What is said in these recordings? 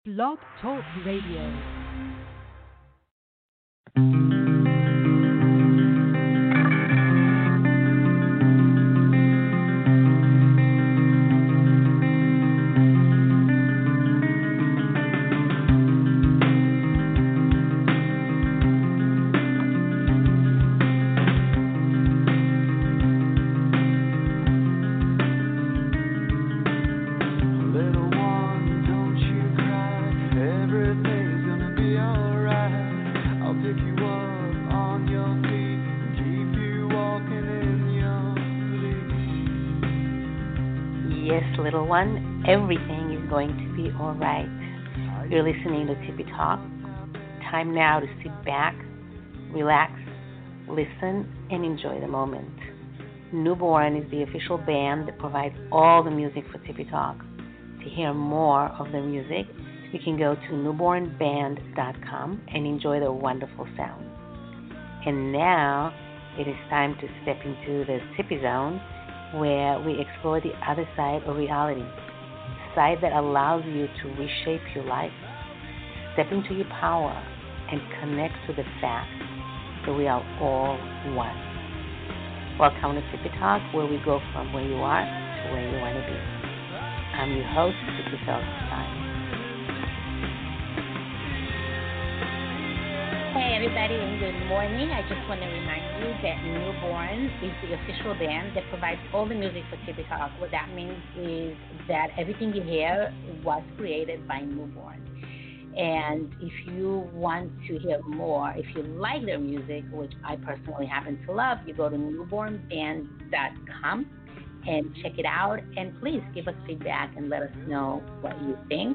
Blog Talk Radio. Little one, everything is going to be all right. You're listening to Tippy Talk. Time now to sit back, relax, listen, and enjoy the moment. Newborn is the official band that provides all the music for Tippy Talk. To hear more of the music, you can go to newbornband.com and enjoy the wonderful sounds. And now it is time to step into the Tippy Zone, where we explore the other side of reality, the side that allows you to reshape your life, step into your power, and connect to the fact that we are all one. Welcome to Tippy Talk, where we go from where you are to where you want to be. I'm your host, Tippy Feldstein. Hey everybody, and good morning. I just want to remind you that Newborn is the official band that provides all the music for Tippy Talk. What that means is that everything you hear was created by Newborn. And if you want to hear more, if you like their music, which I personally happen to love, you go to newbornband.com and check it out. And please give us feedback and let us know what you think.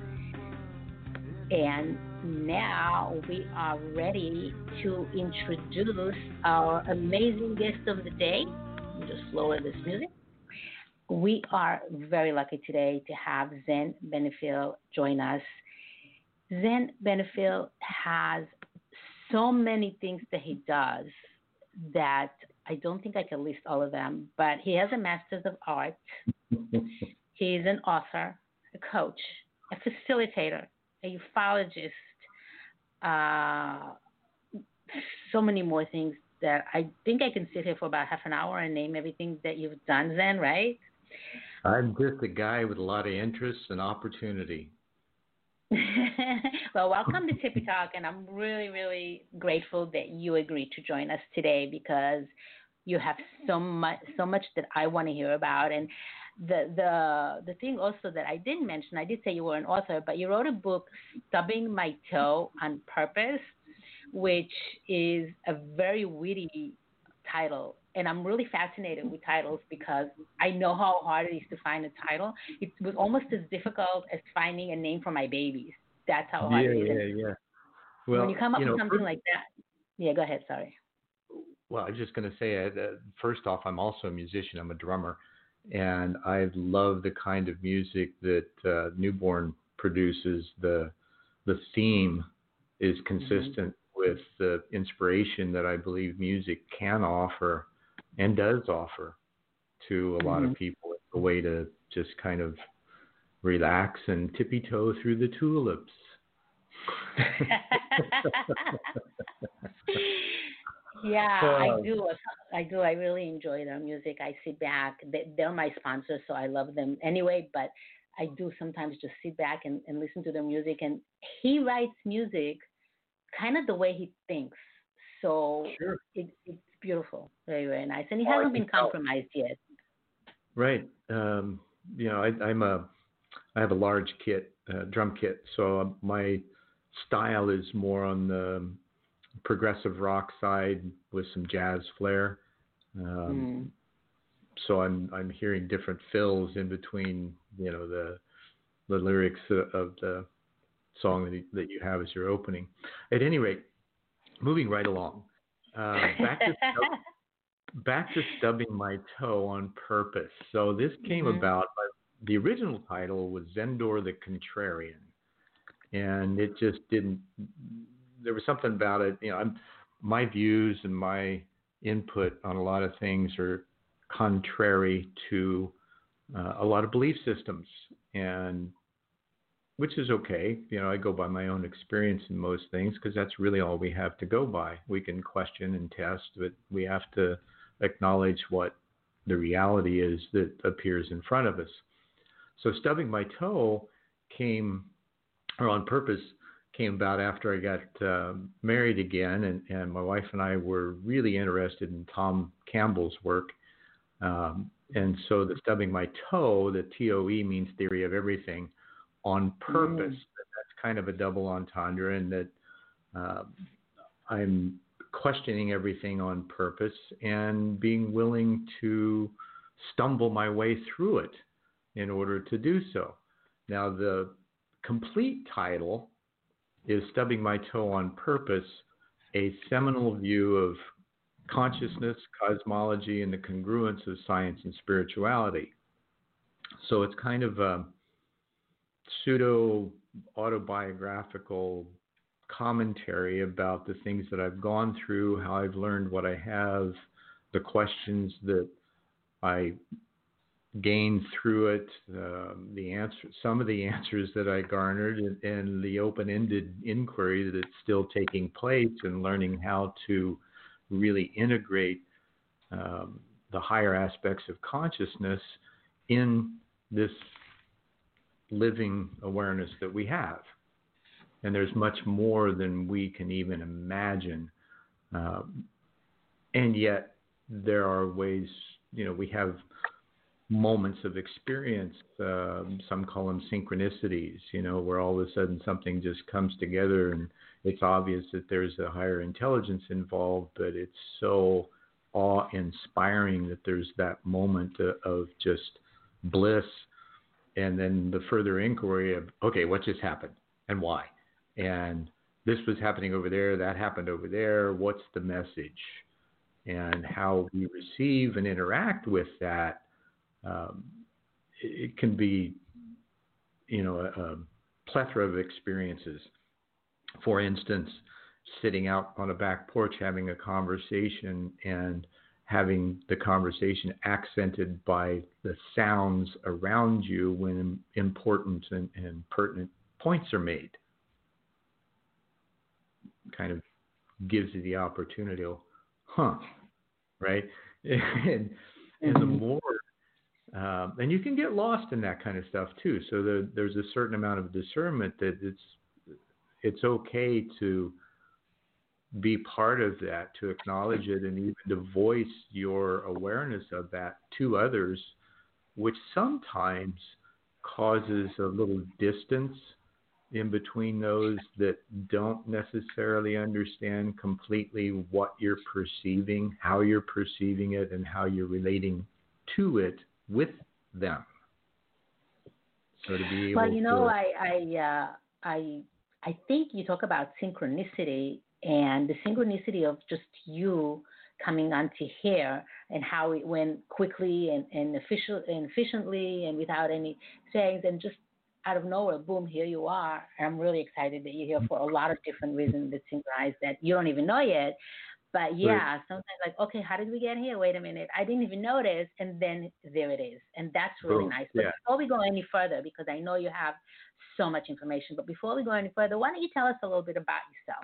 And now we are ready to introduce our amazing guest of the day. Let me just lower this music. We are very lucky today to have Zen Benefiel join us. Zen Benefiel has so many things that he does that I don't think I can list all of them, but he has a Master's of Arts. He's an author, a coach, a facilitator, a ufologist, so many more things that I think I can sit here for about half an hour and name everything that you've done, Zen, right? I'm just a guy with a lot of interests and opportunity. Well, welcome to Tippy Talk, and I'm really, really grateful that you agreed to join us today because you have so much that I want to hear about. And the thing also that I didn't mention, I did say you were an author, but you wrote a book, Stubbing My Toe on Purpose, which is a very witty title. And I'm really fascinated with titles because I know how hard it is to find a title. It was almost as difficult as finding a name for my babies. That's how hard it is. Yeah. Well, when you come up with something like that. Yeah, go ahead. Sorry. Well, I was just going to say, first off, I'm also a musician. I'm a drummer. And I love the kind of music that Newborn produces. The theme is consistent with the inspiration that I believe music can offer and does offer to a lot of people. It's a way to just kind of relax and tippy-toe through the tulips. Yeah, I do. I really enjoy their music. I sit back. They're my sponsors, so I love them anyway. But I do sometimes just sit back and listen to their music. And he writes music kind of the way he thinks. So sure. It's beautiful. Very, very nice. And he hasn't been compromised yet. Right. I have a large drum kit. So my style is more on the progressive rock side with some jazz flair. So I'm hearing different fills in between, the lyrics of the song that you have as your opening. At any rate, moving right along, back to Stubbing My Toe on Purpose. So this came about. The original title was Zendor the Contrarian, and it just didn't. There was something about it. My views and my input on a lot of things are contrary to a lot of belief systems, and which is okay. I go by my own experience in most things because that's really all we have to go by. We can question and test, but we have to acknowledge what the reality is that appears in front of us. So stubbing my toe on purpose, came about after I got married again, and my wife and I were really interested in Tom Campbell's work. And so the stubbing my toe, the TOE means theory of everything, on purpose. That's kind of a double entendre, in that I'm questioning everything on purpose and being willing to stumble my way through it in order to do so. Now, the complete title is Stubbing My Toe on Purpose, a seminal view of consciousness, cosmology, and the congruence of science and spirituality. So it's kind of a pseudo-autobiographical commentary about the things that I've gone through, how I've learned what I have, the questions that I gained through it, the answer, some of the answers that I garnered, and the open-ended inquiry that's still taking place, and learning how to really integrate the higher aspects of consciousness in this living awareness that we have. And there's much more than we can even imagine. And yet there are ways, we have moments of experience, some call them synchronicities, where all of a sudden something just comes together and it's obvious that there's a higher intelligence involved, but it's so awe-inspiring that there's that moment of just bliss, and then the further inquiry of, okay, what just happened and why? And this was happening over there, that happened over there, what's the message? And how we receive and interact with that, it can be, a plethora of experiences. For instance, sitting out on a back porch having a conversation and having the conversation accented by the sounds around you when important and pertinent points are made. Kind of gives you the opportunity to, right? And the more, and you can get lost in that kind of stuff too. So there's a certain amount of discernment that it's okay to be part of that, to acknowledge it, and even to voice your awareness of that to others, which sometimes causes a little distance in between those that don't necessarily understand completely what you're perceiving, how you're perceiving it, and how you're relating to it with them. So to be able I think you talk about synchronicity, and the synchronicity of just you coming onto here, and how it went quickly and efficiently and without any sayings, and just out of nowhere, boom, here you are. I'm really excited that you're here for a lot of different reasons that synchronize that you don't even know yet. But yeah, sometimes like, okay, how did we get here? Wait a minute, I didn't even notice, and then there it is, and that's really nice. But before we go any further, because I know you have so much information, but before we go any further, why don't you tell us a little bit about yourself?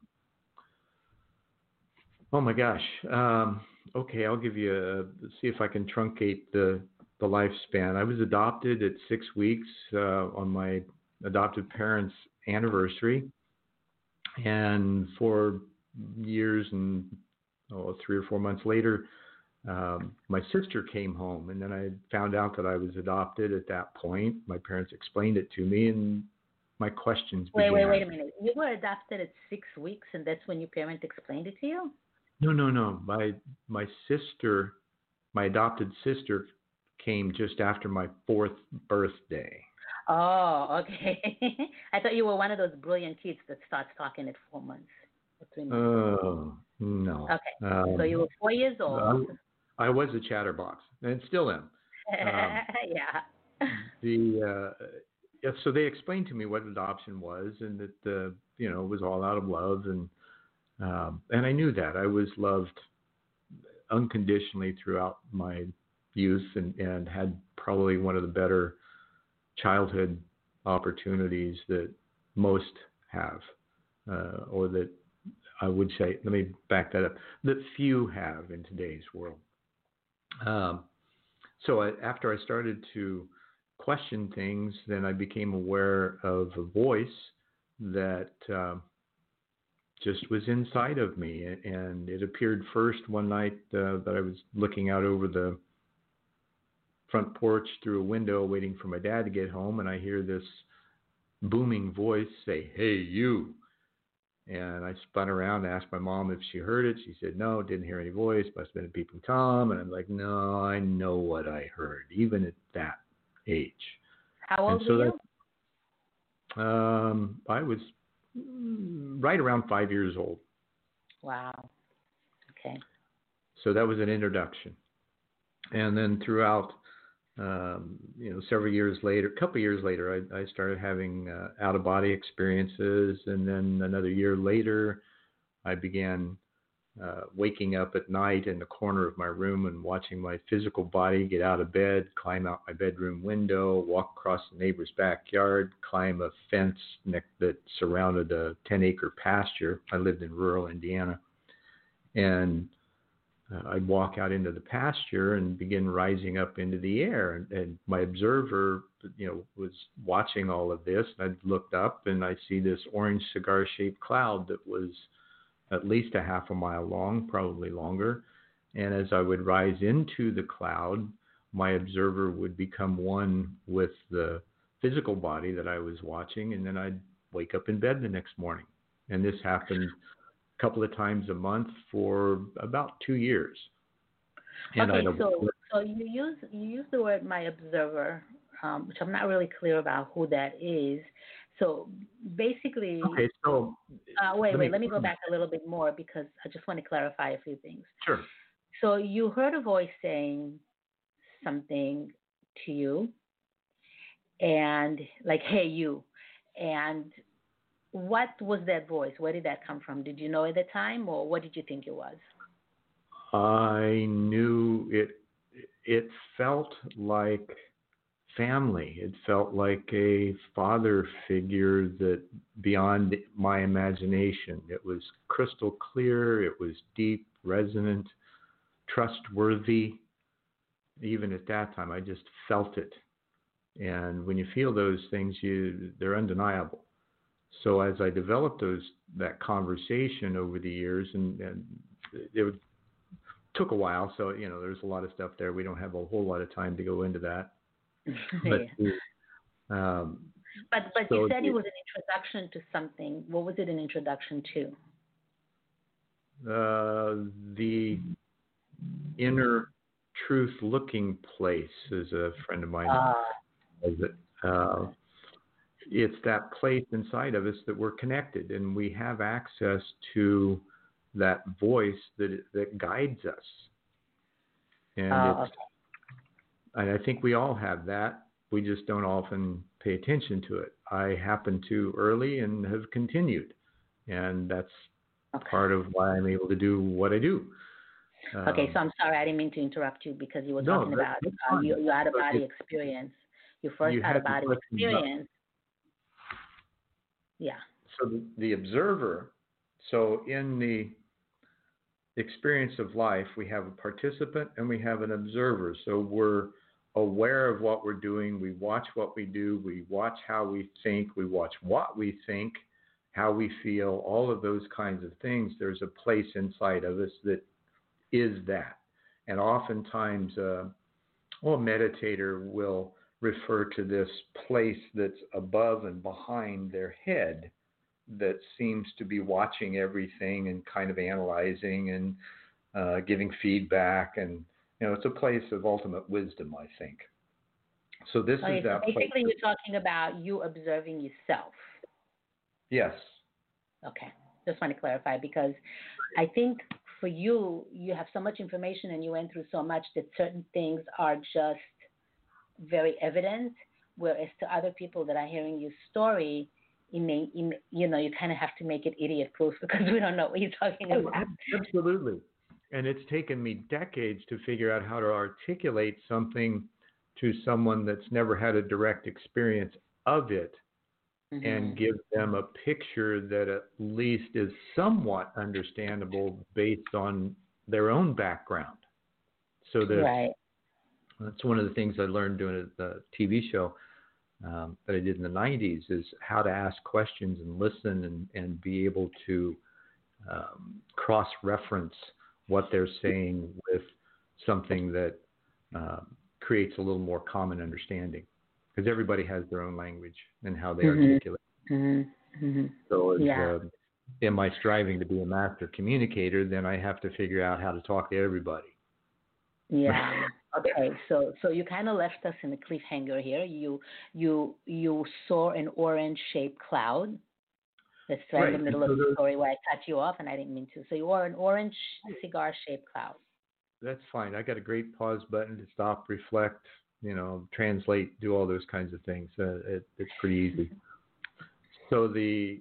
Oh my gosh. Okay, I'll give you see if I can truncate the lifespan. I was adopted at 6 weeks on my adoptive parents' anniversary, and for years and 3 or 4 months later, my sister came home, and then I found out that I was adopted at that point. My parents explained it to me, and my questions began. Wait a minute. You were adopted at 6 weeks, and that's when your parents explained it to you? No. My sister, my adopted sister, came just after my 4th birthday. Oh, okay. I thought you were one of those brilliant kids that starts talking at 4 months. Oh, no. Okay. So you were 4 years old. I was a chatterbox, and still am. Yeah. So they explained to me what adoption was, and that it was all out of love, and I knew that I was loved unconditionally throughout my youth, and had probably one of the better childhood opportunities that most have, or that I would say, let me back that up, that few have in today's world. After I started to question things, then I became aware of a voice that just was inside of me. And it appeared first one night that I was looking out over the front porch through a window waiting for my dad to get home, and I hear this booming voice say, "Hey, you." And I spun around and asked my mom if she heard it. She said, no, didn't hear any voice. Must have been a peeping Tom. And I'm like, no, I know what I heard, even at that age. How old were you? I was right around 5 years old. Wow. Okay. So that was an introduction. And then throughout, several years later, a couple of years later, I started having out-of-body experiences. And then another year later, I began waking up at night in the corner of my room and watching my physical body get out of bed, climb out my bedroom window, walk across the neighbor's backyard, climb a fence that surrounded a 10-acre pasture. I lived in rural Indiana. And I'd walk out into the pasture and begin rising up into the air. And my observer, was watching all of this. And I looked up and I see this orange cigar-shaped cloud that was at least a half a mile long, probably longer. And as I would rise into the cloud, my observer would become one with the physical body that I was watching. And then I'd wake up in bed the next morning. And this happened couple of times a month for about 2 years. And okay, so you use the word "my observer," which I'm not really clear about who that is. So basically, okay. So wait, let me go back a little bit more because I just want to clarify a few things. Sure. So you heard a voice saying something to you, and like, "Hey, you," and what was that voice? Where did that come from? Did you know at the time, or what did you think it was? I knew it. It felt like family. It felt like a father figure that beyond my imagination. It was crystal clear. It was deep, resonant, trustworthy. Even at that time, I just felt it. And when you feel those things, they're undeniable. So as I developed that conversation over the years, and it took a while, so there's a lot of stuff there. We don't have a whole lot of time to go into that. But you said it was an introduction to something. What was it an introduction to? The inner truth-looking place, as a friend of mine says it. It's that place inside of us that we're connected, and we have access to that voice that guides us. And and I think we all have that. We just don't often pay attention to it. I happened to early and have continued, and that's part of why I'm able to do what I do. Okay, so I'm sorry, I didn't mean to interrupt you because you were talking about your out-of-body experience. Your first out-of-body experience. Yeah. So the observer, so in the experience of life, we have a participant and we have an observer. So we're aware of what we're doing. We watch what we do. We watch how we think. We watch what we think, how we feel, all of those kinds of things. There's a place inside of us that is that. And oftentimes, a meditator will refer to this place that's above and behind their head that seems to be watching everything and kind of analyzing and giving feedback. And, it's a place of ultimate wisdom, I think. So this is that basically place. You're talking about you observing yourself. Yes. Okay. Just want to clarify because I think for you have so much information and you went through so much that certain things are just very evident, whereas to other people that are hearing your story, you kind of have to make it idiot-proof because we don't know what you're talking about. Absolutely. And it's taken me decades to figure out how to articulate something to someone that's never had a direct experience of it Mm-hmm. and give them a picture that at least is somewhat understandable based on their own background. So that's one of the things I learned doing a TV show that I did in the 90s, is how to ask questions and listen and be able to cross-reference what they're saying with something that creates a little more common understanding, because everybody has their own language and how they articulate. Mm-hmm. Mm-hmm. So am I striving to be a master communicator, then I have to figure out how to talk to everybody. Yeah. Okay. So you kind of left us in a cliffhanger here. You saw an orange-shaped cloud. That's right in the middle of the story where I cut you off, and I didn't mean to. So you wore an orange cigar-shaped cloud. That's fine. I got a great pause button to stop, reflect, translate, do all those kinds of things. It's pretty easy. So the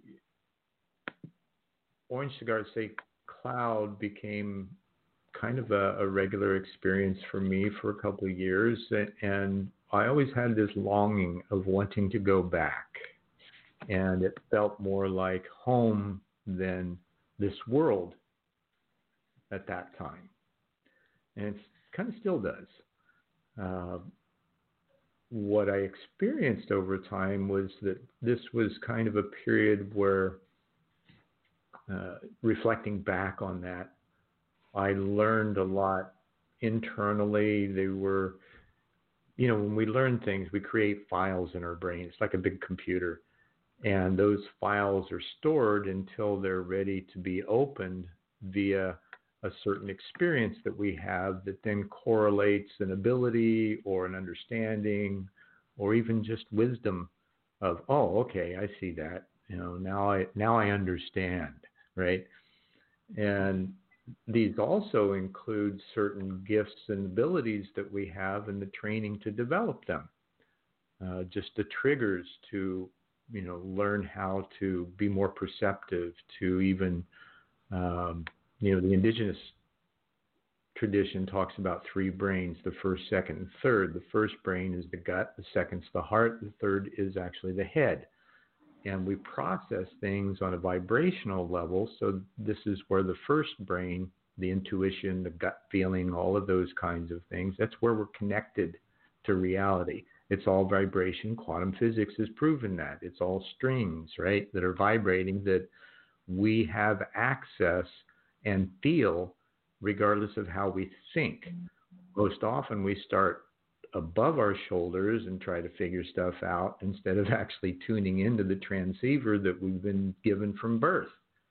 orange cigar-shaped cloud became kind of a regular experience for me for a couple of years, and I always had this longing of wanting to go back, and it felt more like home than this world at that time, and it kind of still does. What I experienced over time was that this was kind of a period where, reflecting back on that, I learned a lot internally. They were, when we learn things, we create files in our brain. It's like a big computer. And those files are stored until they're ready to be opened via a certain experience that we have that then correlates an ability or an understanding or even just wisdom of, oh, okay, I see that. Now I understand, right? And these also include certain gifts and abilities that we have and the training to develop them. Just the triggers to, learn how to be more perceptive, to even, the indigenous tradition talks about three brains, the first, second, and third. The first brain is the gut, the second's the heart, the third is actually the head. And we process things on a vibrational level. So this is where the first brain, the intuition, the gut feeling, all of those kinds of things, that's where we're connected to reality. It's all vibration. Quantum physics has proven that. It's all strings, right, that are vibrating, that we have access and feel regardless of how we think. Most often we start above our shoulders and try to figure stuff out instead of actually tuning into the transceiver that we've been given from birth.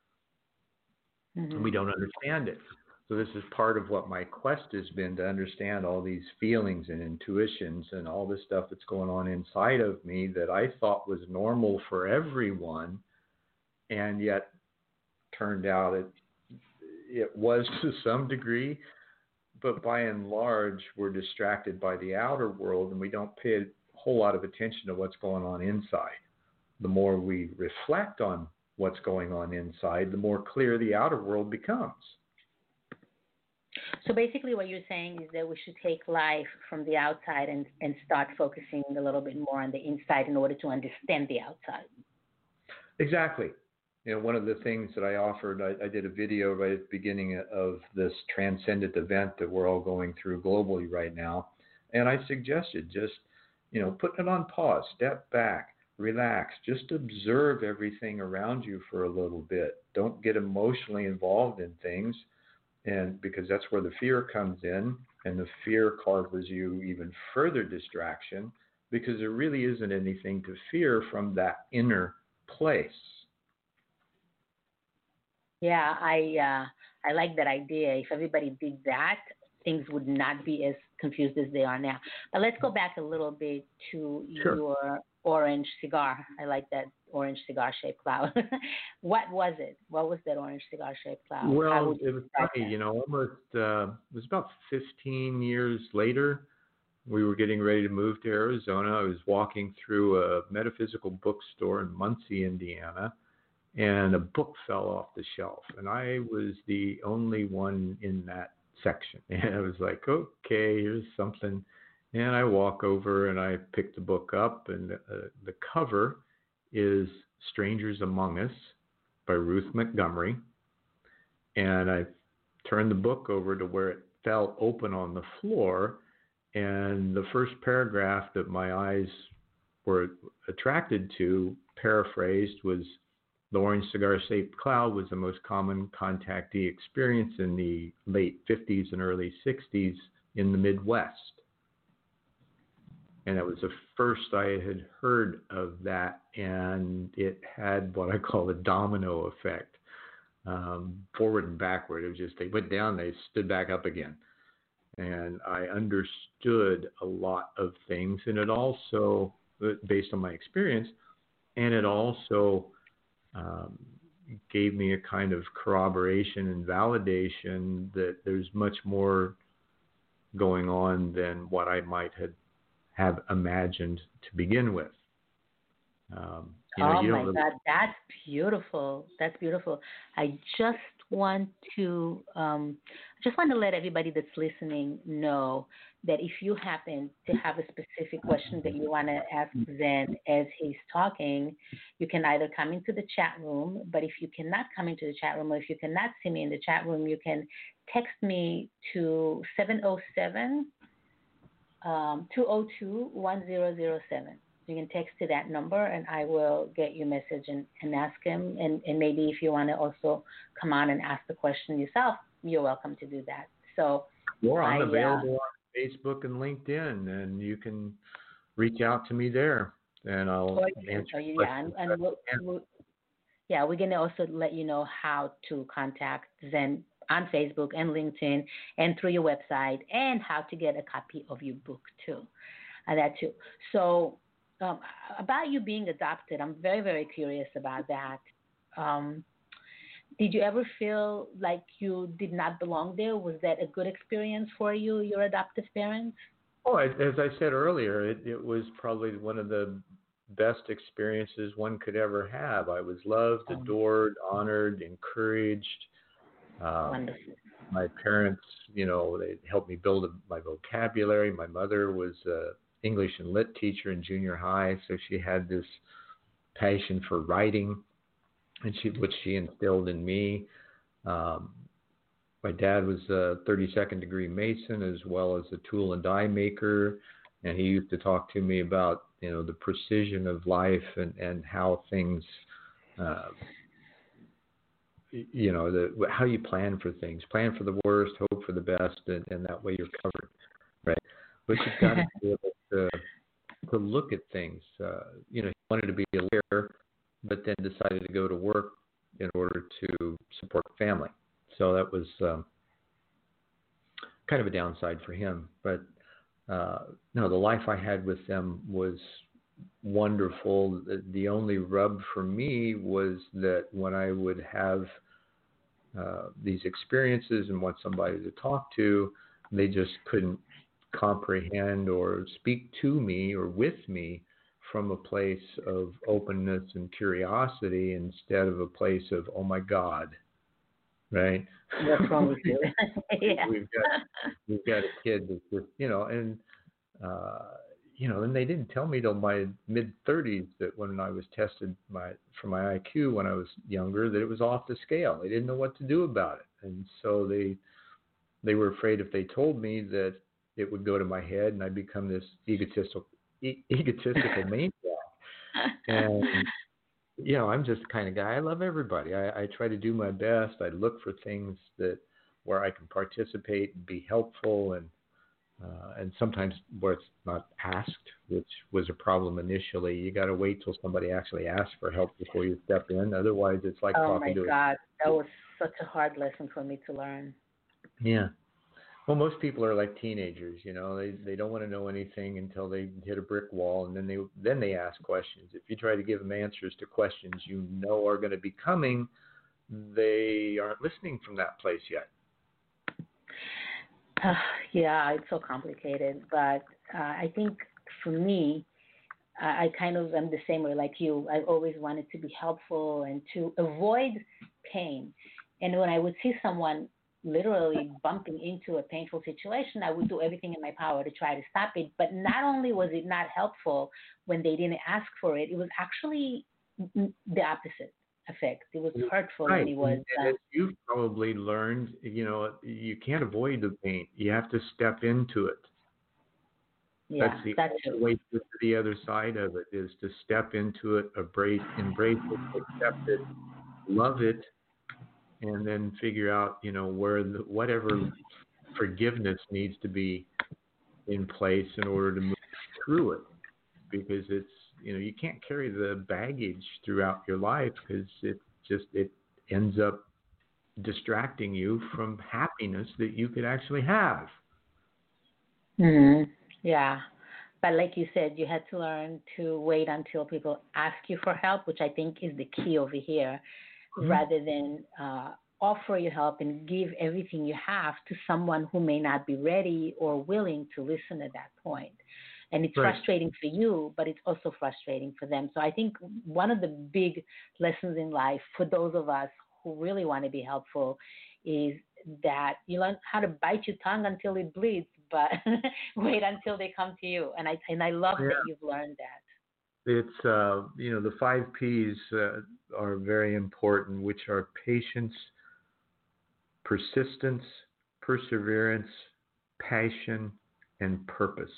And we don't understand it. So this is part of what my quest has been, to understand all these feelings and intuitions and all this stuff that's going on inside of me that I thought was normal for everyone, and yet turned out it was to some degree. But by and large, we're distracted by the outer world, and we don't pay a whole lot of attention to what's going on inside. The more we reflect on what's going on inside, the more clear the outer world becomes. So basically what you're saying is that we should take life from the outside and start focusing a little bit more on the inside in order to understand the outside. Exactly. One of the things that I offered, I did a video right at the beginning of this transcendent event that we're all going through globally right now. And I suggested just, putting it on pause, step back, relax, just observe everything around you for a little bit. Don't get emotionally involved in things, and because that's where the fear comes in, and the fear causes you even further distraction, because there really isn't anything to fear from that inner place. Yeah, I like that idea. If everybody did that, things would not be as confused as they are now. But let's go back a little bit to your orange cigar. I like that orange cigar-shaped cloud. What was it? What was that orange cigar-shaped cloud? Well, it was funny, almost, it was about 15 years later. We were getting ready to move to Arizona. I was walking through a metaphysical bookstore in Muncie, Indiana, and a book fell off the shelf, and I was the only one in that section. And I was like, okay, here's something. And I walk over and I pick the book up, and the cover is Strangers Among Us by Ruth Montgomery. And I turned the book over to where it fell open on the floor. And the first paragraph that my eyes were attracted to, paraphrased, was the orange cigar-shaped cloud was the most common contactee experience in the late 50s and early 60s in the Midwest. And that was the first I had heard of that, and it had what I call the domino effect, forward and backward. It was just, they went down, they stood back up again. And I understood a lot of things, and it also, based on my experience, and it also gave me a kind of corroboration and validation that there's much more going on than what I might have imagined to begin with. Oh my God, that's beautiful. That's beautiful. I just want to let everybody that's listening know that if you happen to have a specific question that you want to ask Zen as he's talking, you can either come into the chat room, but if you cannot come into the chat room, or if you cannot see me in the chat room, you can text me to 707 202-1007. You can text to that number, and I will get your message and ask him. And maybe if you want to also come on and ask the question yourself, you're welcome to do that. So, I'm available on Facebook and LinkedIn, and you can reach out to me there, and I'll answer questions. We're going to also let you know how to contact Zen on Facebook and LinkedIn and through your website, and how to get a copy of your book too. That too. So about you being adopted, I'm very, very curious about that. Did you ever feel like you did not belong there? Was that a good experience for you, your adoptive parents? Oh, as I said earlier, it was probably one of the best experiences one could ever have. I was loved, adored, honored, encouraged. Wonderful. My parents, they helped me build my vocabulary. My mother was an English and Lit teacher in junior high, so she had this passion for writing, and which she instilled in me. My dad was a 32nd degree Mason as well as a tool and die maker, and he used to talk to me about the precision of life and how things. How you plan for things, plan for the worst, hope for the best, and that way you're covered, right? But you've got to be able to look at things. He wanted to be a lawyer, but then decided to go to work in order to support the family. So that was kind of a downside for him. But the life I had with them was wonderful. The only rub for me was that when I would have these experiences and want somebody to talk to, they just couldn't comprehend or speak to me or with me from a place of openness and curiosity instead of a place of, oh my God, right? What's wrong with you? Yeah. We've got a kid that's just, and they didn't tell me till my mid-30s that when I was tested for my IQ when I was younger, that it was off the scale. They didn't know what to do about it. And so they were afraid if they told me that it would go to my head and I'd become this egotistical maniac. And, I'm just the kind of guy, I love everybody. I try to do my best. I look for things where I can participate and be helpful, and sometimes where it's not asked, which was a problem initially. You got to wait till somebody actually asks for help before you step in. Otherwise, it's like talking to. Oh my God, that was such a hard lesson for me to learn. Yeah. Well, most people are like teenagers. They don't want to know anything until they hit a brick wall, and then they ask questions. If you try to give them answers to questions are going to be coming, they aren't listening from that place yet. Yeah, it's so complicated, but I think for me, I kind of am the same way like you. I've always wanted to be helpful and to avoid pain. And when I would see someone literally bumping into a painful situation, I would do everything in my power to try to stop it. But not only was it not helpful when they didn't ask for it, it was actually the opposite effect. It was hurtful Right. and it was, And as you've probably learned, you can't avoid the pain. You have to step into it. yeah, That's the that's only true. way to get to the other side of it is to step into it, embrace it, accept it, love it, and then figure out, where whatever forgiveness needs to be in place in order to move through it. Because you can't carry the baggage throughout your life because it ends up distracting you from happiness that you could actually have. Hmm. Yeah. But like you said, you had to learn to wait until people ask you for help, which I think is the key over here, Mhm. rather than offer you help and give everything you have to someone who may not be ready or willing to listen at that point. And it's Right. frustrating for you, but it's also frustrating for them. So I think one of the big lessons in life for those of us who really want to be helpful is that you learn how to bite your tongue until it bleeds, but wait until they come to you. And I love Yeah. that you've learned that. It's the 5 P's are very important, which are patience, persistence, perseverance, passion, and purpose.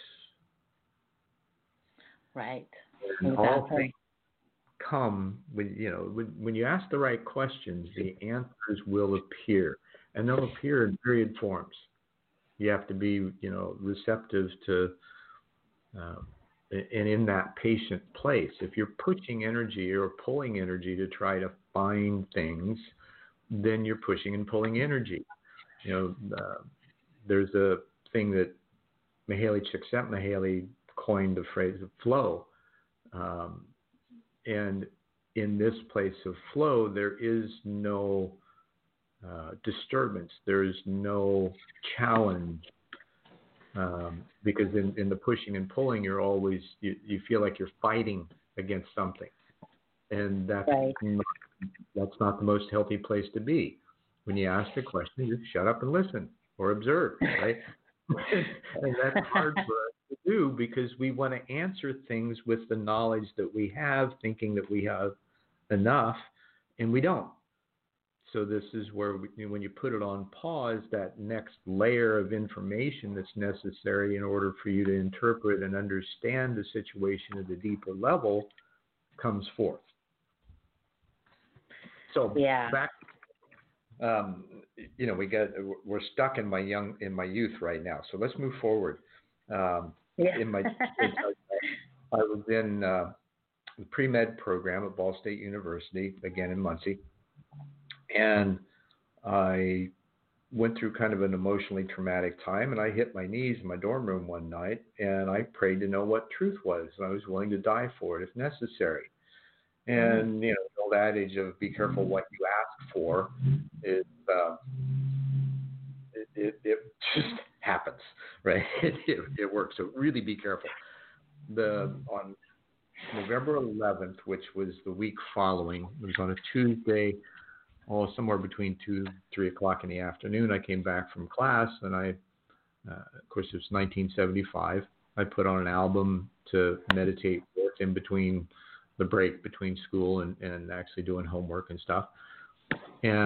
Right. And all things Exactly. come when you ask the right questions, the answers will appear, and they'll appear in myriad forms. You have to be receptive to uh, and in that patient place. If you're pushing energy or pulling energy to try to find things, then you're pushing and pulling energy. There's a thing that Mihaly Csikszentmihalyi coined the phrase of flow. Um, and in this place of flow, there is no disturbance. There is no challenge because in the pushing and pulling, you feel like you're fighting against something, and Right. that's not the most healthy place to be. When you ask a question, just shut up and listen or observe, right? And that's hard for us to do because we want to answer things with the knowledge that we have, thinking that we have enough, and we don't. So this is where when you put it on pause, that next layer of information that's necessary in order for you to interpret and understand the situation at a deeper level comes forth. So Yeah. back, um, we're stuck in my youth right now. So let's move forward. Yeah. In my I was in the pre-med program at Ball State University, again in Muncie, and I went through kind of an emotionally traumatic time, and I hit my knees in my dorm room one night, and I prayed to know what truth was, and I was willing to die for it if necessary. And the old adage of "be careful what you ask for" is it just happens, right? It works. So really be careful. On November 11th, which was the week following, it was on a Tuesday. Somewhere between 2-3 o'clock in the afternoon, I came back from class, and of course, it was 1975. I put on an album to meditate with in between the break between school and actually doing homework and stuff. And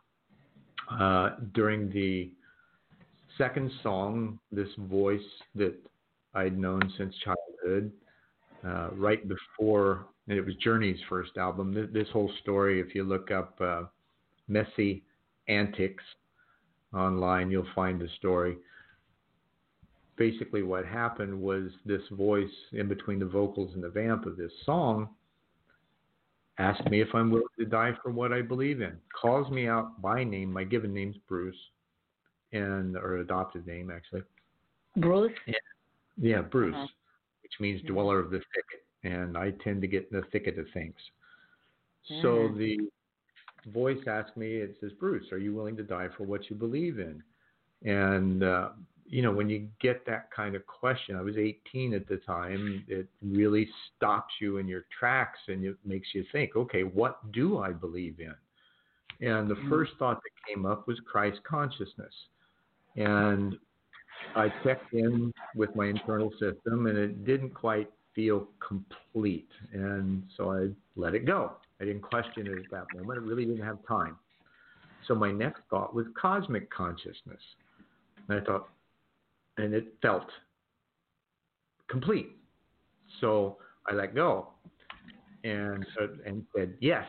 during the second song, this voice that I'd known since childhood, right before, and it was Journey's first album. This whole story, if you look up Messy Antics online, you'll find the story. Basically, what happened was this voice in between the vocals and the vamp of this song asked me if I'm willing to die for what I believe in. Calls me out by name. My given name's Bruce, or adopted name actually. Bruce? Yeah, Bruce, which means dweller of the thicket. And I tend to get in the thicket of things. So the voice asked me, it says, Bruce, are you willing to die for what you believe in? And, when you get that kind of question, I was 18 at the time, it really stops you in your tracks and it makes you think, okay, what do I believe in? And the first thought that came up was Christ consciousness. And I checked in with my internal system, and it didn't quite feel complete. And so I let it go. I didn't question it at that moment. I really didn't have time. So my next thought was cosmic consciousness. And I thought, and it felt complete. So I let go and said yes.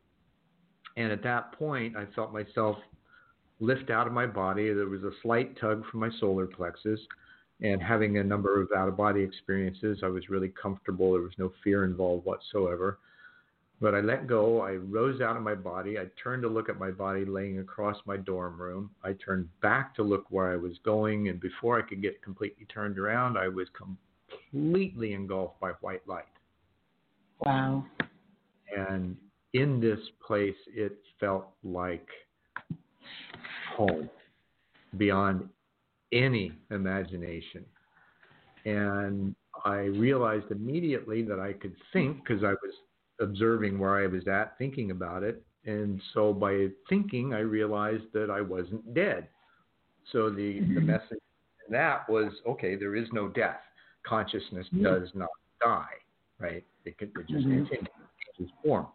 And at that point, I felt myself lift out of my body. There was a slight tug from my solar plexus, and having a number of out-of-body experiences, I was really comfortable. There was no fear involved whatsoever. But I let go. I rose out of my body. I turned to look at my body laying across my dorm room. I turned back to look where I was going, and before I could get completely turned around, I was completely engulfed by white light. Wow. And in this place, it felt like home beyond any imagination. And I realized immediately that I could think, because I was observing where I was at, thinking about it. And so by thinking, I realized that I wasn't dead. So the message in that was, okay, there is no death. Consciousness does not die, right? It just continues to change form.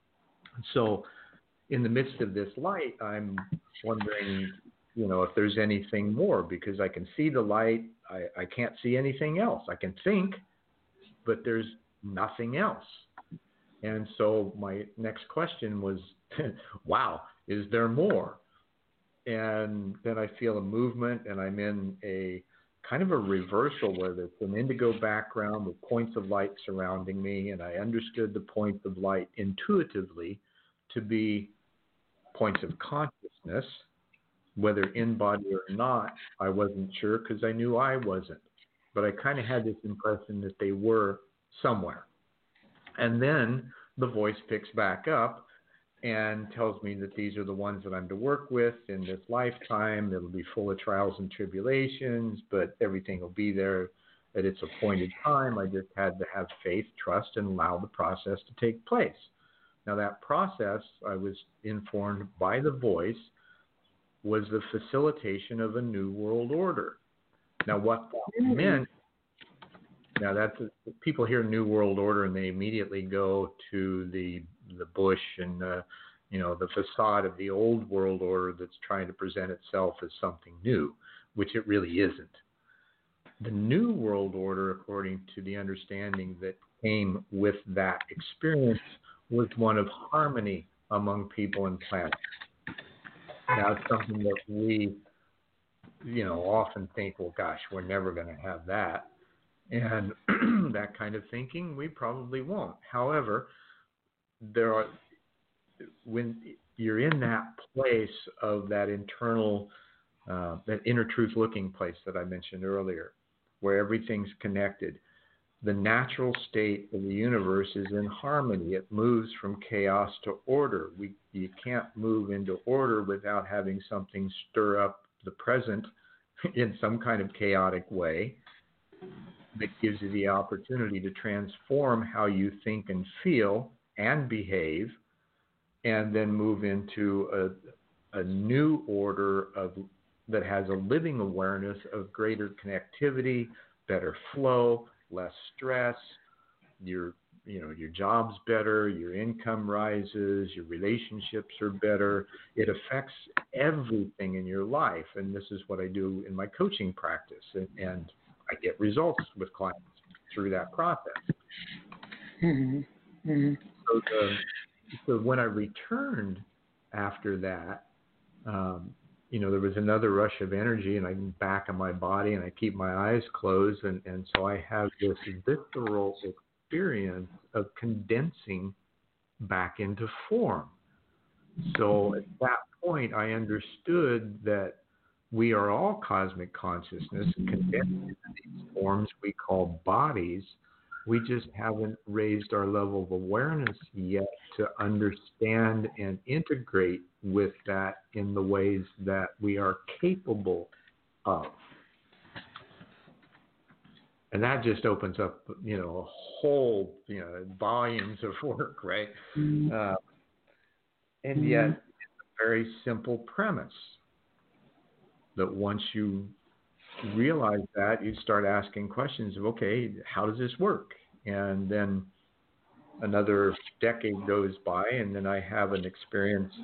So in the midst of this light, I'm wondering, if there's anything more, because I can see the light. I can't see anything else. I can think, but there's nothing else. And so my next question was, wow, is there more? And then I feel a movement, and I'm in a kind of a reversal where there's an indigo background with points of light surrounding me, and I understood the points of light intuitively to be points of consciousness. Whether in body or not, I wasn't sure, because I knew I wasn't. But I kind of had this impression that they were somewhere. And then the voice picks back up and tells me that these are the ones that I'm to work with in this lifetime. It'll be full of trials and tribulations, but everything will be there at its appointed time. I just had to have faith, trust, and allow the process to take place. Now, that process, I was informed by the voice, was the facilitation of a new world order. Now, what that meant, people hear New World Order and they immediately go to the Bush and the facade of the old world order that's trying to present itself as something new, which it really isn't. The New World Order, according to the understanding that came with that experience, was one of harmony among people and planets. Now, it's something that we, often think, well, gosh, we're never going to have that. And that kind of thinking, we probably won't. However, when you're in that place of that internal, that inner truth looking place that I mentioned earlier, where everything's connected, the natural state of the universe is in harmony. It moves from chaos to order. You can't move into order without having something stir up the present in some kind of chaotic way that gives you the opportunity to transform how you think and feel and behave, and then move into a new order that has a living awareness of greater connectivity, better flow, less stress, your job's better, your income rises, your relationships are better. It affects everything in your life, and this is what I do in my coaching practice, and I get results with clients through that process. So when I returned after that, there was another rush of energy, and I'm back in my body, and I keep my eyes closed, and so I have this visceral experience of condensing back into form. So at that point, I understood that we are all cosmic consciousness condensed into these forms we call bodies. We just haven't raised our level of awareness yet to understand and integrate with that in the ways that we are capable of. And that just opens up, a whole, volumes of work, right? And yet, in the very simple premise that once you realize that, you start asking questions of, okay, how does this work? And then another decade goes by, and then I have an experience.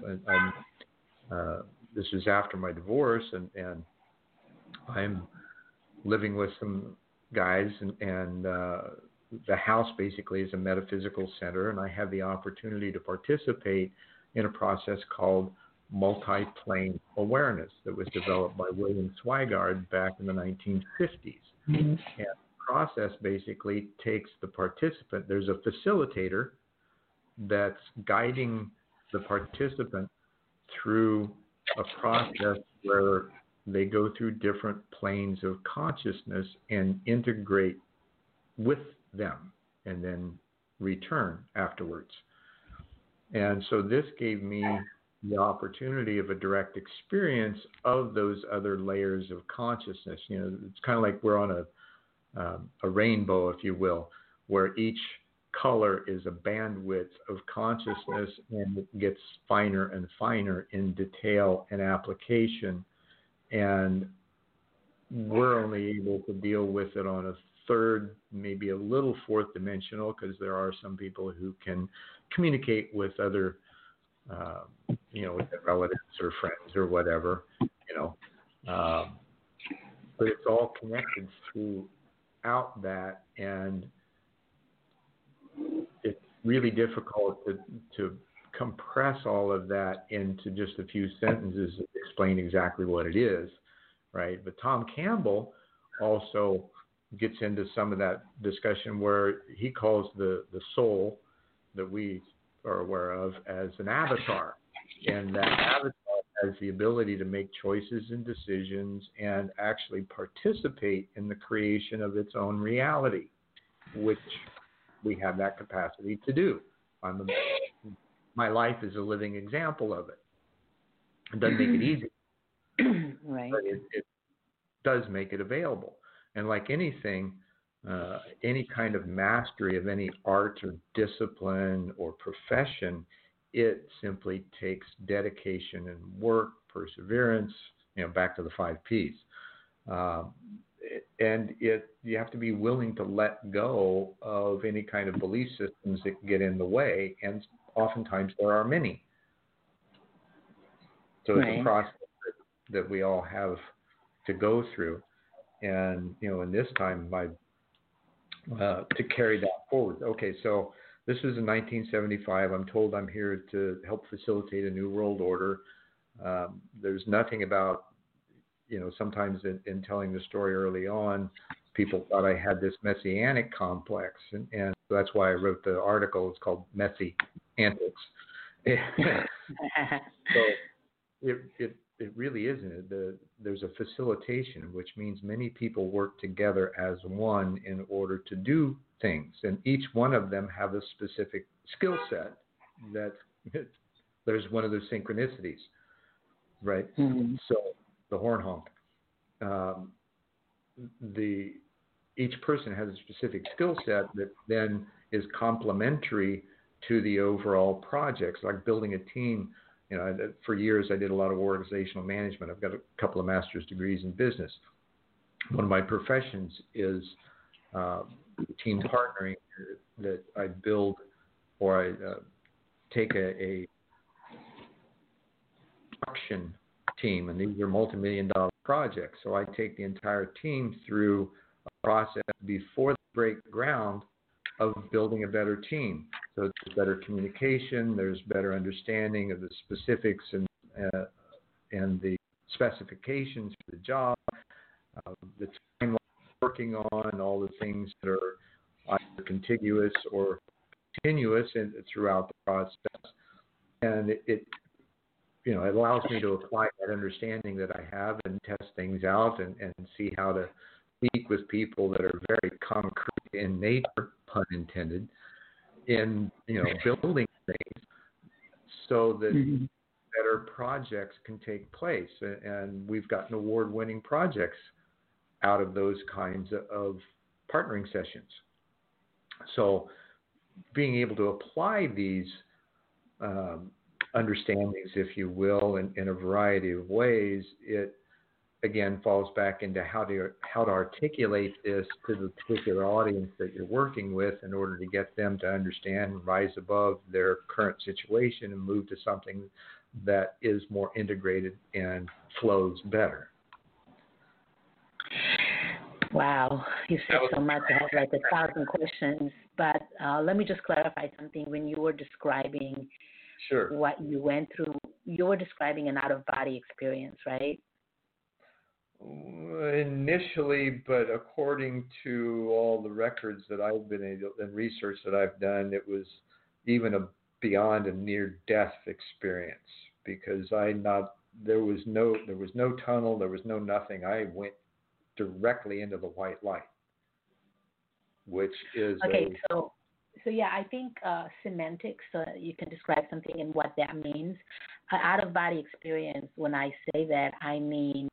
This is after my divorce, and I'm living with some guys, and the house basically is a metaphysical center, and I have the opportunity to participate in a process called multi-plane awareness that was developed by William Swigard back in the 1950s. Mm-hmm. And the process basically takes the participant, there's a facilitator that's guiding the participant through a process where they go through different planes of consciousness and integrate with them and then return afterwards. And so this gave me the opportunity of a direct experience of those other layers of consciousness. You know, it's kind of like we're on a rainbow, if you will, where each color is a bandwidth of consciousness, and it gets finer and finer in detail and application. And we're only able to deal with it on a third, maybe a little fourth dimensional, because there are some people who can communicate with other, with their relatives or friends or whatever, but it's all connected throughout that, and it's really difficult to compress all of that into just a few sentences that explain exactly what it is, right? But Tom Campbell also gets into some of that discussion where he calls the soul that we are aware of as an avatar, and that avatar has the ability to make choices and decisions and actually participate in the creation of its own reality, which we have that capacity to do. My life is a living example of it. It doesn't make it easy, right? But it does make it available. And like anything, any kind of mastery of any art or discipline or profession, it simply takes dedication and work, perseverance, back to the 5 Ps. And you have to be willing to let go of any kind of belief systems that get in the way, and oftentimes there are many. So it's a process that we all have to go through. And, in this time, to carry that forward. Okay, so this is in 1975. I'm told I'm here to help facilitate a new world order. There's nothing about, sometimes in telling the story early on, people thought I had this messianic complex. And that's why I wrote the article. It's called Messy Antics. So it really isn't. There's a facilitation, which means many people work together as one in order to do things, and each one of them have a specific skill set. There's one of those synchronicities, right? Mm-hmm. So the horn honk. Each person has a specific skill set that then is complementary to the overall projects, like building a team. For years I did a lot of organizational management. I've got a couple of master's degrees in business. One of my professions is team partnering, that I build or I take a production team, and these are multi-million-dollar projects. So I take the entire team through a process before they break ground of building a better team. So there's better communication, there's better understanding of the specifics and the specifications for the job, the timeline working on, all the things that are either contiguous or continuous throughout the process. And it allows me to apply that understanding that I have and test things out and see how to speak with people that are very concrete in nature, pun intended, in building things so that better projects can take place. And we've gotten award-winning projects out of those kinds of partnering sessions. So being able to apply these understandings, if you will, in a variety of ways, it again falls back into how to articulate this to the particular audience that you're working with in order to get them to understand and rise above their current situation and move to something that is more integrated and flows better. Wow, you said so much. I have like 1,000 questions, but let me just clarify something. When you were describing Sure. what you went through, you were describing an out-of-body experience, right? Initially, but according to all the records that I've been able and research that I've done, it was even beyond a near-death experience because there was no tunnel, there was no nothing. I went directly into the white light, which is okay. So yeah, I think semantics. You can describe something and what that means. Out-of-body experience. When I say that, I mean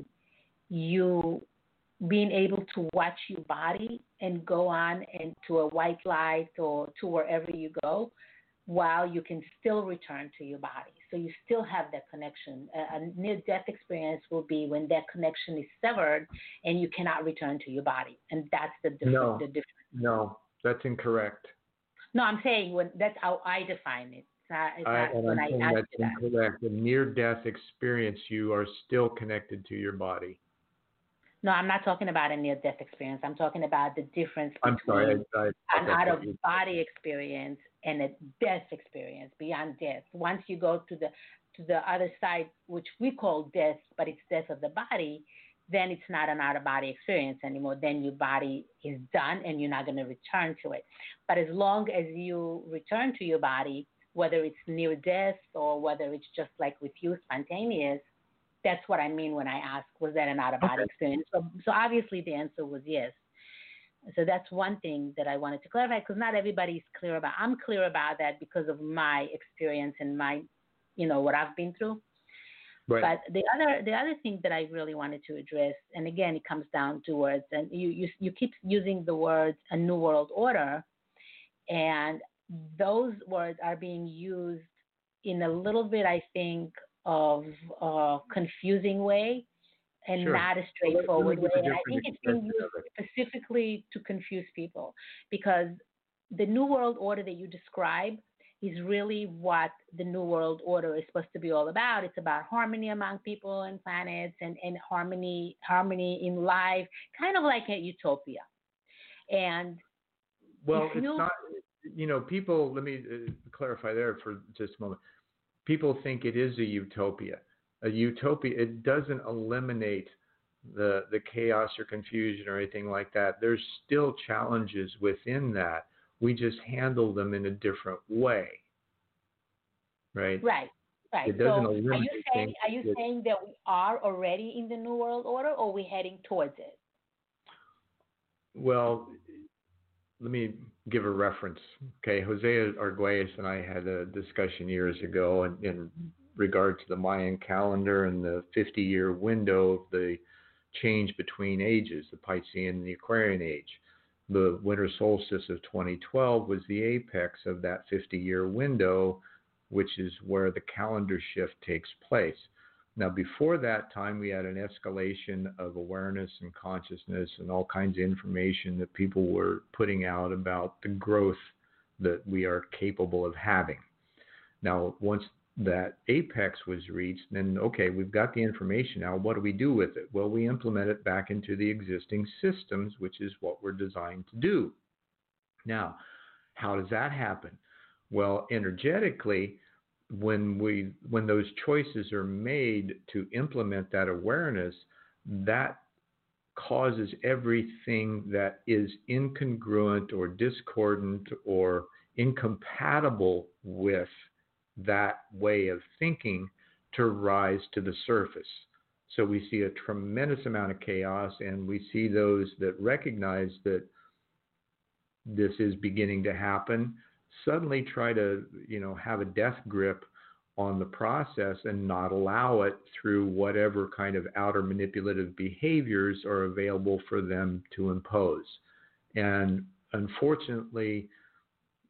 you being able to watch your body and go on and to a white light or to wherever you go while you can still return to your body. So you still have that connection. A near-death experience will be when that connection is severed and you cannot return to your body. And that's the difference. No, that's incorrect. No, I'm saying that's how I define it. It's not when I ask that's you that. Incorrect. A near-death experience, you are still connected to your body. No, I'm not talking about a near-death experience. I'm talking about the difference I'm between sorry, an out-of-body experience and a death experience, beyond death. Once you go to the other side, which we call death, but it's death of the body, then it's not an out-of-body experience anymore. Then your body is done and you're not going to return to it. But as long as you return to your body, whether it's near death or whether it's just like with you, spontaneous, that's what I mean when I ask, was that an out-of-body experience? So obviously the answer was yes. So that's one thing that I wanted to clarify because not everybody's clear about. I'm clear about that because of my experience and my, what I've been through. Right. But the other thing that I really wanted to address, and again, it comes down to words, and you keep using the words "a new world order," and those words are being used in a little bit, I think, of a confusing way and not a straightforward way. And I think it's being used specifically to confuse people because the New World Order that you describe is really what the New World Order is supposed to be all about. It's about harmony among people and planets and harmony in life, kind of like a utopia. And well, it's not, people, let me clarify there for just a moment. People think it is a utopia. A utopia, it doesn't eliminate the chaos or confusion or anything like that. There's still challenges within that. We just handle them in a different way. Right? Right. It doesn't eliminate are you saying that we are already in the New World Order or are we heading towards it? Well, let me give a reference. Okay, Jose Arguelles and I had a discussion years ago in regard to the Mayan calendar and the 50-year window of the change between ages, the Piscean and the Aquarian age. The winter solstice of 2012 was the apex of that 50-year window, which is where the calendar shift takes place. Now, before that time, we had an escalation of awareness and consciousness and all kinds of information that people were putting out about the growth that we are capable of having. Now, once that apex was reached, then, okay, we've got the information now. What do we do with it? Well, we implement it back into the existing systems, which is what we're designed to do. Now, how does that happen? Well, energetically, when those choices are made to implement that awareness, that causes everything that is incongruent or discordant or incompatible with that way of thinking to rise to the surface. So we see a tremendous amount of chaos, and we see those that recognize that this is beginning to happen suddenly try to, have a death grip on the process and not allow it through whatever kind of outer manipulative behaviors are available for them to impose. And unfortunately,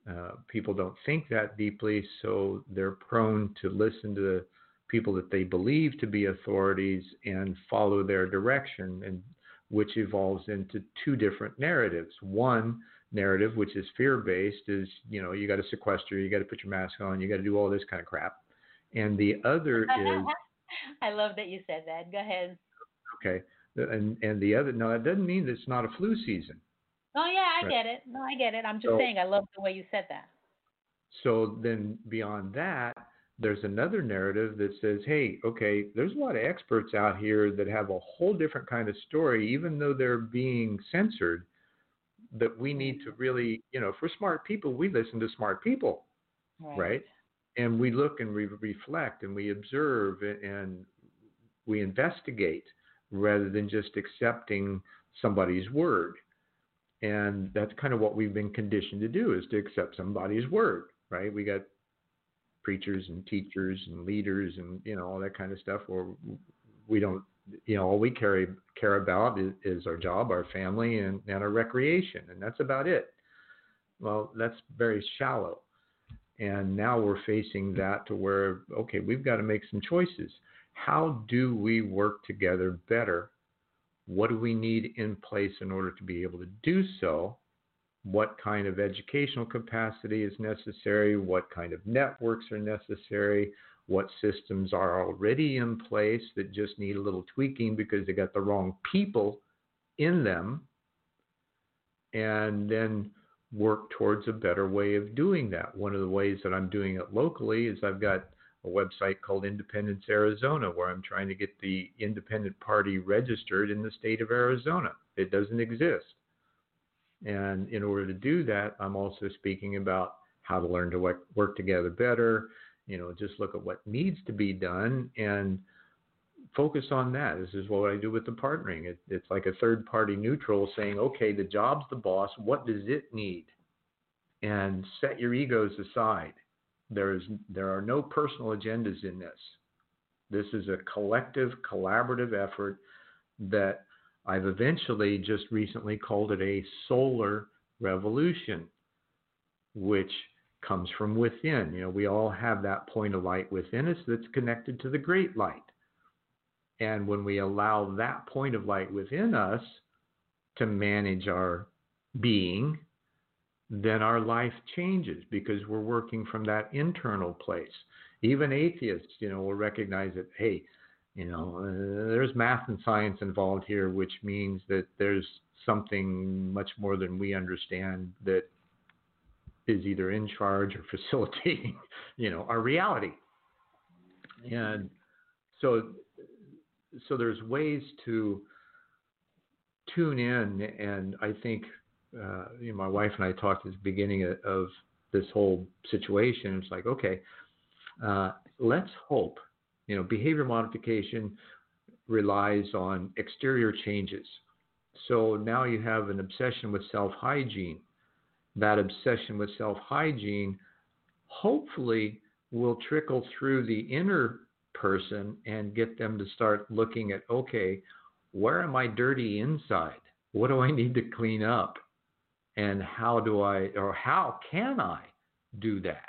People don't think that deeply, so they're prone to listen to people that they believe to be authorities and follow their direction, and which evolves into two different narratives. One narrative, which is fear-based, is, you got to sequester, you got to put your mask on, you got to do all this kind of crap. And the other is, I love that you said that. Go ahead. okay, and the other, no, that doesn't mean that it's not a flu season. Oh, yeah, I Right. get it. No, I get it. I'm just saying, I love the way you said that. So then beyond that, there's another narrative that says, hey, okay, there's a lot of experts out here that have a whole different kind of story, even though they're being censored, that we need to really, if we're smart people, we listen to smart people, right? And we look and we reflect and we observe and we investigate rather than just accepting somebody's word. And that's kind of what we've been conditioned to do, is to accept somebody's word, right? We got preachers and teachers and leaders and, all that kind of stuff where we don't, all we care about is our job, our family, and our recreation. And that's about it. Well, that's very shallow. And now we're facing that to where, okay, we've got to make some choices. How do we work together better? What do we need in place in order to be able to do so? What kind of educational capacity is necessary? What kind of networks are necessary? What systems are already in place that just need a little tweaking because they got the wrong people in them? And then work towards a better way of doing that. One of the ways that I'm doing it locally is I've got a website called Independence Arizona, where I'm trying to get the independent party registered in the state of Arizona. It doesn't exist. And in order to do that, I'm also speaking about how to learn to work together better, just look at what needs to be done and focus on that. This is what I do with the partnering. It's like a third party neutral saying, okay, the job's the boss. What does it need? And set your egos aside. There are no personal agendas in this. This is a collective, collaborative effort that I've eventually just recently called it a solar revolution, which comes from within. We all have that point of light within us that's connected to the great light. And when we allow that point of light within us to manage our being, then our life changes because we're working from that internal place. Even atheists, will recognize that, hey, there's math and science involved here, which means that there's something much more than we understand that is either in charge or facilitating, our reality. And so there's ways to tune in, and I think my wife and I talked at the beginning of this whole situation. It's like, okay, let's hope. Behavior modification relies on exterior changes. So now you have an obsession with self-hygiene. That obsession with self-hygiene hopefully will trickle through the inner person and get them to start looking at, okay, where am I dirty inside? What do I need to clean up? And how can I do that?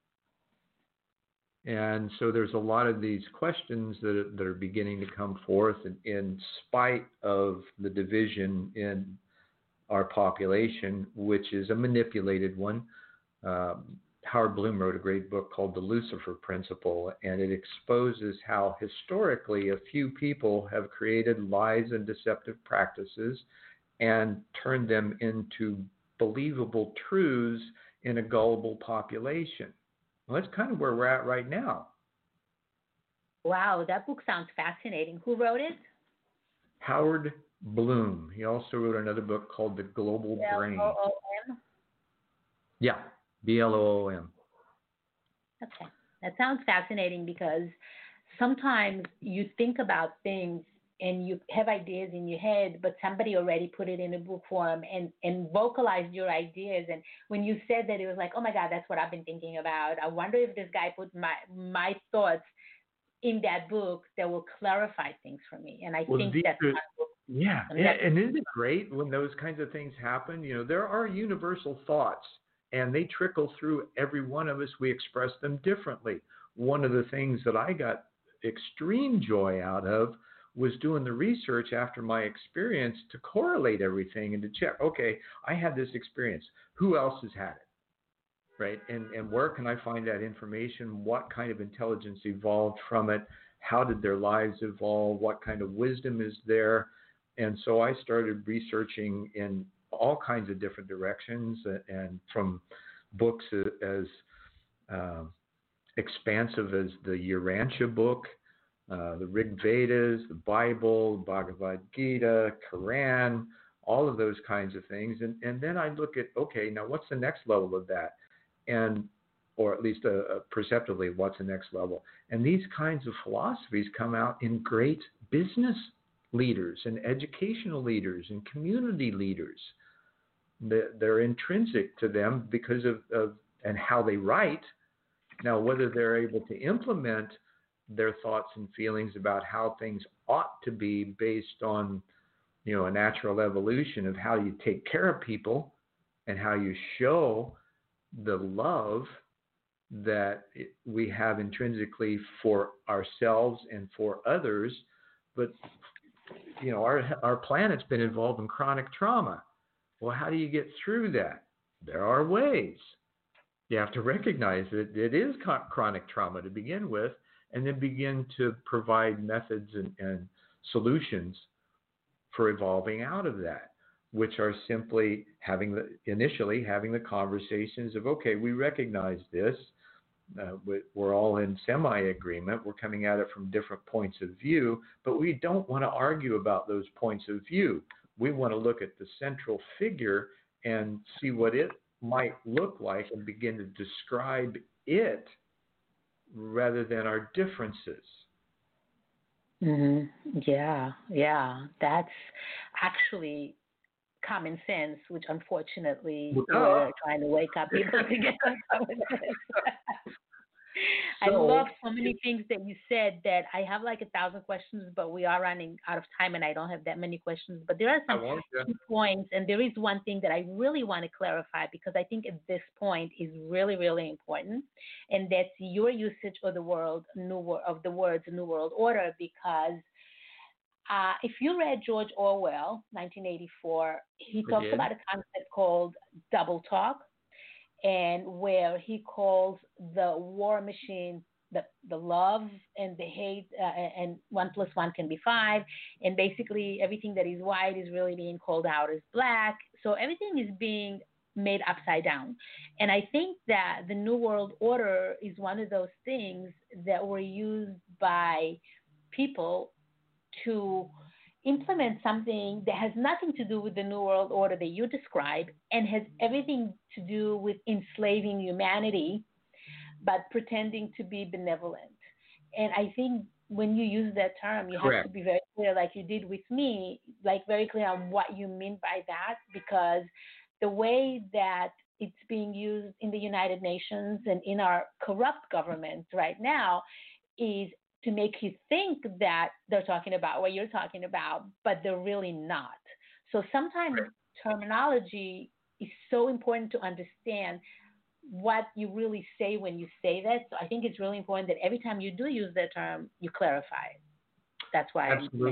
And so there's a lot of these questions that are beginning to come forth in spite of the division in our population, which is a manipulated one. Howard Bloom wrote a great book called The Lucifer Principle, and it exposes how historically a few people have created lies and deceptive practices and turned them into believable truths in a gullible population. Well, that's kind of where we're at right now. Wow, that book sounds fascinating. Who wrote it? Howard Bloom. He also wrote another book called The Global Brain. Bloom? Yeah, Bloom. Okay. That sounds fascinating because sometimes you think about things and you have ideas in your head, but somebody already put it in a book form and vocalized your ideas. And when you said that, it was like, oh my God, that's what I've been thinking about. I wonder if this guy put my thoughts in that book that will clarify things for me. And I think that's yeah. And isn't it great when those kinds of things happen? There are universal thoughts and they trickle through every one of us. We express them differently. One of the things that I got extreme joy out of was doing the research after my experience to correlate everything and to check, okay, I had this experience. Who else has had it? Right? And where can I find that information? What kind of intelligence evolved from it? How did their lives evolve? What kind of wisdom is there? And so I started researching in all kinds of different directions, and from books as expansive as the Urantia book, the Rig Vedas, the Bible, Bhagavad Gita, Quran, all of those kinds of things. And then I look at, okay, now what's the next level of that? And, or at least perceptively, what's the next level? And these kinds of philosophies come out in great business leaders and educational leaders and community leaders. They're intrinsic to them because of and how they write. Now, whether they're able to implement their thoughts and feelings about how things ought to be based on, a natural evolution of how you take care of people and how you show the love that we have intrinsically for ourselves and for others. But, our planet's been involved in chronic trauma. Well, how do you get through that? There are ways. You have to recognize that it is chronic trauma to begin with, and then begin to provide methods and solutions for evolving out of that, which are simply initially having the conversations of, okay, we recognize this. We're all in semi-agreement. We're coming at it from different points of view, but we don't want to argue about those points of view. We want to look at the central figure and see what it might look like and begin to describe it rather than our differences. Mm-hmm. Yeah. That's actually common sense, which unfortunately we're trying to wake up people to get on common sense. I love so many things that you said that I have like 1,000 questions, but we are running out of time and I don't have that many questions. But there are some key points, and there is one thing that I really want to clarify because I think at this point is really, really important, and that's your usage of the words New World Order. Because if you read George Orwell, 1984, he talks about a concept called double talk. And where he calls the war machine the love and the hate, and 1 + 1 can be 5. And basically everything that is white is really being called out as black. So everything is being made upside down. And I think that the New World Order is one of those things that were used by people to implement something that has nothing to do with the New World Order that you describe and has everything to do with enslaving humanity, but pretending to be benevolent. And I think when you use that term, you have to be very clear, like you did with me, like very clear on what you mean by that, because the way that it's being used in the United Nations and in our corrupt government right now is to make you think that they're talking about what you're talking about, but they're really not. So sometimes terminology is so important to understand what you really say when you say that. So I think it's really important that every time you do use that term, you clarify it. That's why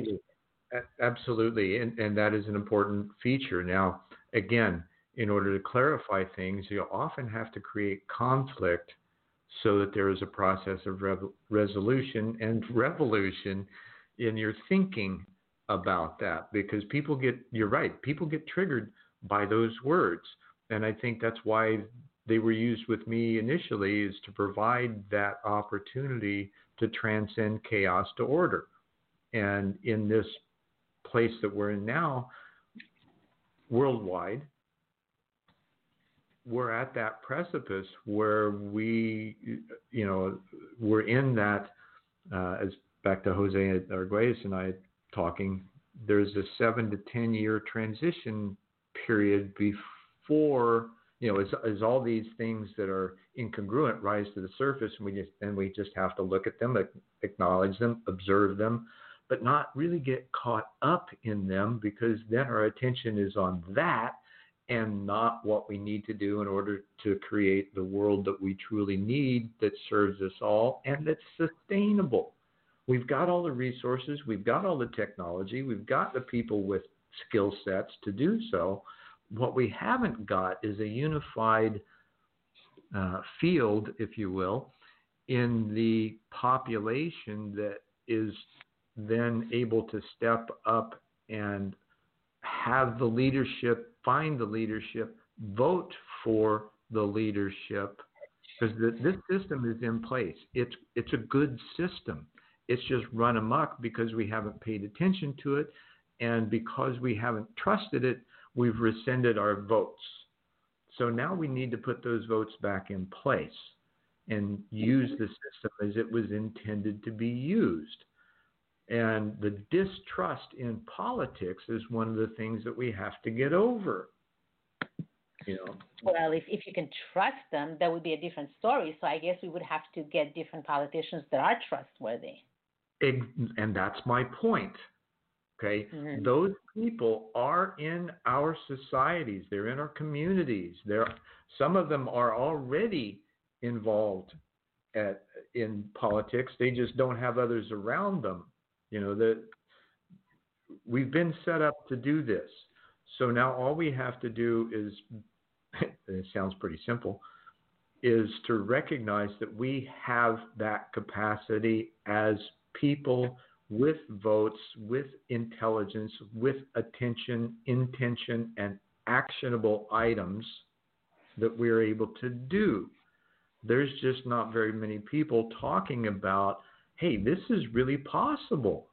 Absolutely. And that is an important feature. Now, again, in order to clarify things, you often have to create conflict so that there is a process of resolution and revolution in your thinking about that. Because you're right, people get triggered by those words. And I think that's why they were used with me initially, is to provide that opportunity to transcend chaos to order. And in this place that we're in now, worldwide, we're at that precipice where we're in that, as back to Jose Arguelles and I talking, there's a 7 to 10 year transition period before, as all these things that are incongruent rise to the surface, and we just have to look at them, acknowledge them, observe them, but not really get caught up in them, because then our attention is on that. and not what we need to do in order to create the world that we truly need that serves us all and that's sustainable. We've got all the resources, we've got all the technology, we've got the people with skill sets to do so. What we haven't got is a unified field, if you will, in the population that is then able to step up and have the leadership, find the leadership, vote for the leadership, because this system is in place. It's a good system. It's just run amok because we haven't paid attention to it, and because we haven't trusted it, we've rescinded our votes. So now we need to put those votes back in place and use the system as it was intended to be used. And the distrust in politics is one of the things that we have to get over. You know. Well, if you can trust them, that would be a different story. So I guess we would have to get different politicians that are trustworthy. And that's my point. Okay, Those people are in our societies. They're in our communities. Some of them are already involved in politics. They just don't have others around them. You know, we've been set up to do this. So now all we have to do is, it sounds pretty simple, is to recognize that we have that capacity as people with votes, with intelligence, with attention, intention, and actionable items that we're able to do. There's just not very many people talking about, hey, this is really possible.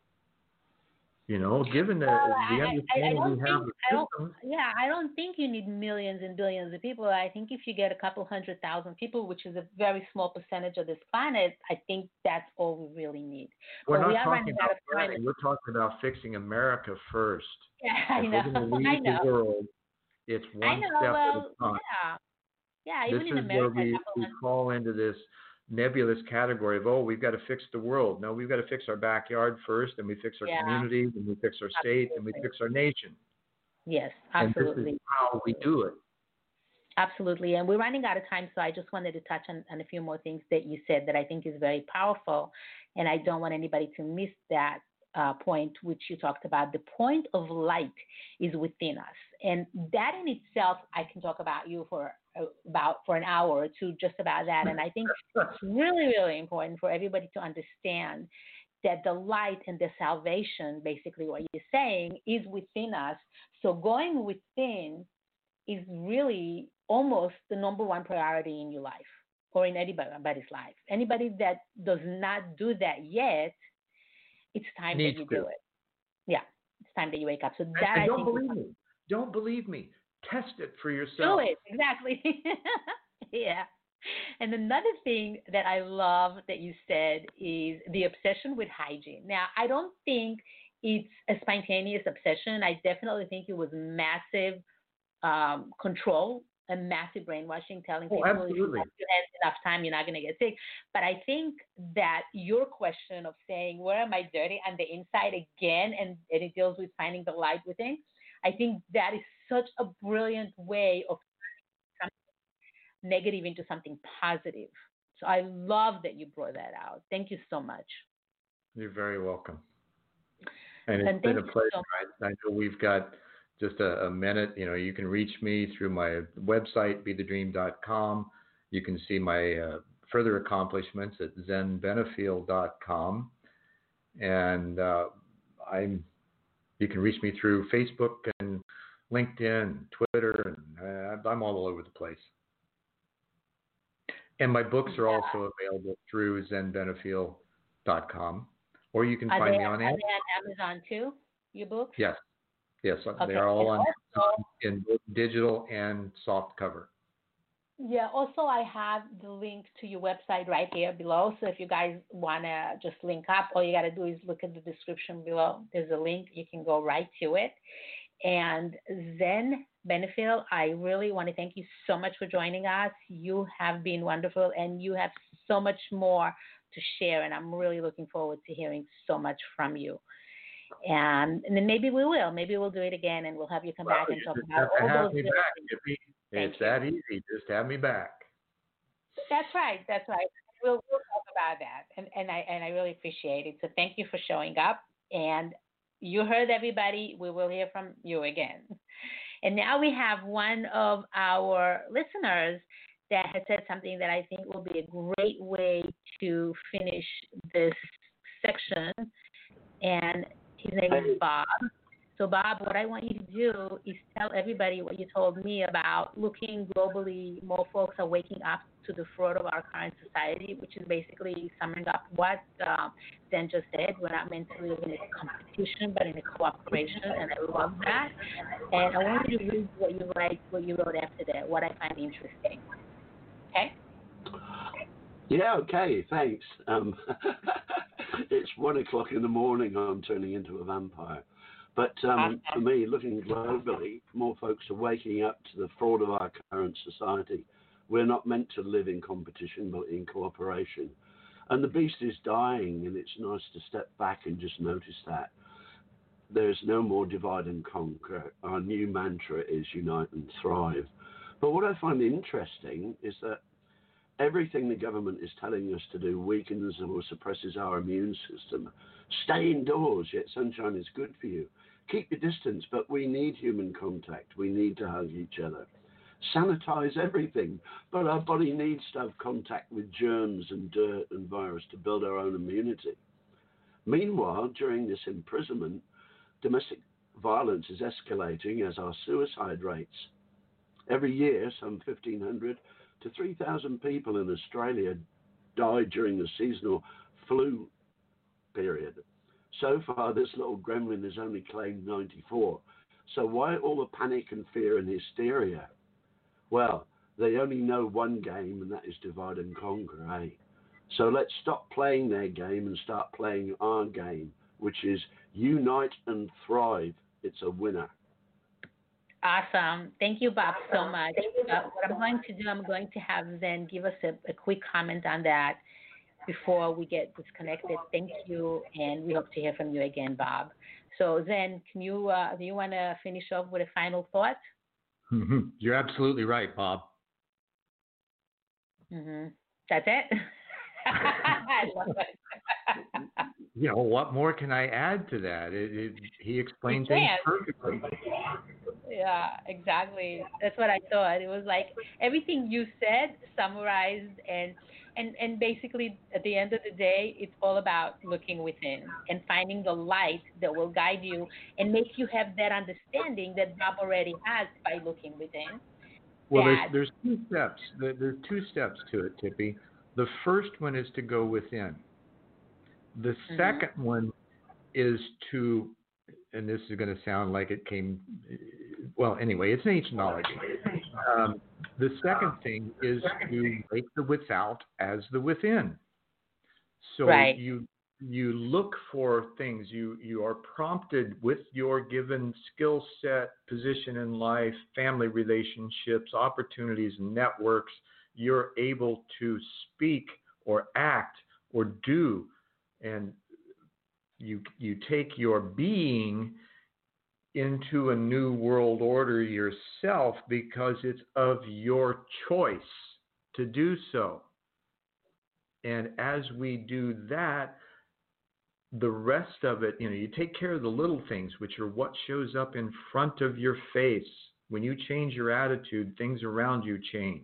You know, given the understanding we have of systems. I don't think you need millions and billions of people. I think if you get a couple 100,000 people, which is a very small percentage of this planet, I think that's all we really need. We're not talking about planning. We're talking about fixing America first. Yeah, I know. We're going to lead the world. It's one step at a time. Yeah, even in This America. is where we fall into this nebulous category of, we've got to fix the world. No, we've got to fix our backyard first, and we fix our communities, and we fix our state, and we fix our nation. Yes, absolutely. And this is how we do it. Absolutely. And we're running out of time, so I just wanted to touch on a few more things that you said that I think is very powerful, and I don't want anybody to miss that point, which you talked about. The point of light is within us. And that in itself, I can talk about you for an hour or two just about that. And I think it's really, really important for everybody to understand that the light and the salvation, basically what you're saying, is within us. So going within is really almost the number one priority in your life or in anybody's life. Anybody that does not do that yet, it's time that you do it. Yeah, it's time that you wake up. So that and don't believe me. Don't believe me. Test it for yourself. Do it, exactly. Yeah. And another thing that I love that you said is the obsession with hygiene. Now, I don't think it's a spontaneous obsession. I definitely think it was massive control and massive brainwashing, telling people if you have enough time, you're not going to get sick. But I think that your question of saying, where am I dirty on the inside again, and it deals with finding the light within, I think that is such a brilliant way of turning something negative into something positive. So I love that you brought that out. Thank you so much. You're very welcome. And it's been a pleasure. So I know we've got just a minute. You know, you can reach me through my website, BeTheDream.com. You can see my further accomplishments at ZenBenefiel.com. And you can reach me through Facebook and LinkedIn, Twitter, and I'm all over the place. And my books are also available through ZenBenefiel.com. Or you can find me on Amazon. Are they on Amazon too, your books? Yes. Okay. They're all on Amazon in both digital and soft cover. Yeah, also I have the link to your website right here below. So if you guys want to just link up, all you got to do is look at the description below. There's a link. You can go right to it. And Zen Benefiel, I really want to thank you so much for joining us. You have been wonderful, and you have so much more to share, and I'm really looking forward to hearing so much from you. And then maybe we will. Maybe we'll do it again, and we'll have you come back and talk about all those me little back, things. Tippy. Thank It's you. that easy. Just have me back. That's right. That's right. We'll talk about that, and I really appreciate it. So thank you for showing up. And you heard everybody. We will hear from you again. And now we have one of our listeners that has said something that I think will be a great way to finish this section. And his name is Bob. So, Bob, what I want you to do is tell everybody what you told me about looking globally. More folks are waking up to the fraud of our current society, which is basically summing up what Zen just said. We're not meant to live in a competition, but in a cooperation, and I love that. And I want you to read what you wrote after that, what I find interesting. Okay? Yeah, okay, thanks. It's 1 o'clock in the morning. I'm turning into a vampire. But for me, looking globally, more folks are waking up to the fraud of our current society. We're not meant to live in competition, but in cooperation. And the beast is dying, and it's nice to step back and just notice that. There's no more divide and conquer. Our new mantra is unite and thrive. But what I find interesting is that everything the government is telling us to do weakens or suppresses our immune system. Stay indoors, yet sunshine is good for you. Keep your distance, but we need human contact. We need to hug each other. Sanitize everything, but our body needs to have contact with germs and dirt and virus to build our own immunity. Meanwhile, during this imprisonment, domestic violence is escalating as are suicide rates. Every year, some 1,500 to 3,000 people in Australia die during the seasonal flu period. So far, this little gremlin has only claimed 94. So why all the panic and fear and hysteria? Well, they only know one game, and that is divide and conquer, eh? So let's stop playing their game and start playing our game, which is unite and thrive. It's a winner. Awesome. Thank you, Bob, so much. What I'm going to do, I'm going to have Zen give us a quick comment on that before we get disconnected. Thank you, and we hope to hear from you again, Bob. So, Zen, do you want to finish off with a final thought? Mm-hmm. You're absolutely right, Bob. Mm-hmm. That's it? I love it. What more can I add to that? He explained things perfectly. Yeah, exactly. That's what I thought. It was like everything you said summarized, and basically at the end of the day, it's all about looking within and finding the light that will guide you and make you have that understanding that Bob already has by looking within. Well, there's two steps. There's two steps to it, Tippy. The first one is to go within. The second one is to, and this is going to sound like it came, well, anyway, it's an ancient knowledge. The second thing is to make the without as the within. So right. you look for things. You are prompted with your given skill set, position in life, family relationships, opportunities, and networks. You're able to speak or act or do, and you take your being into a new world order yourself because it's of your choice to do so. And as we do that, the rest of it, you take care of the little things, which are what shows up in front of your face. When you change your attitude, things around you change.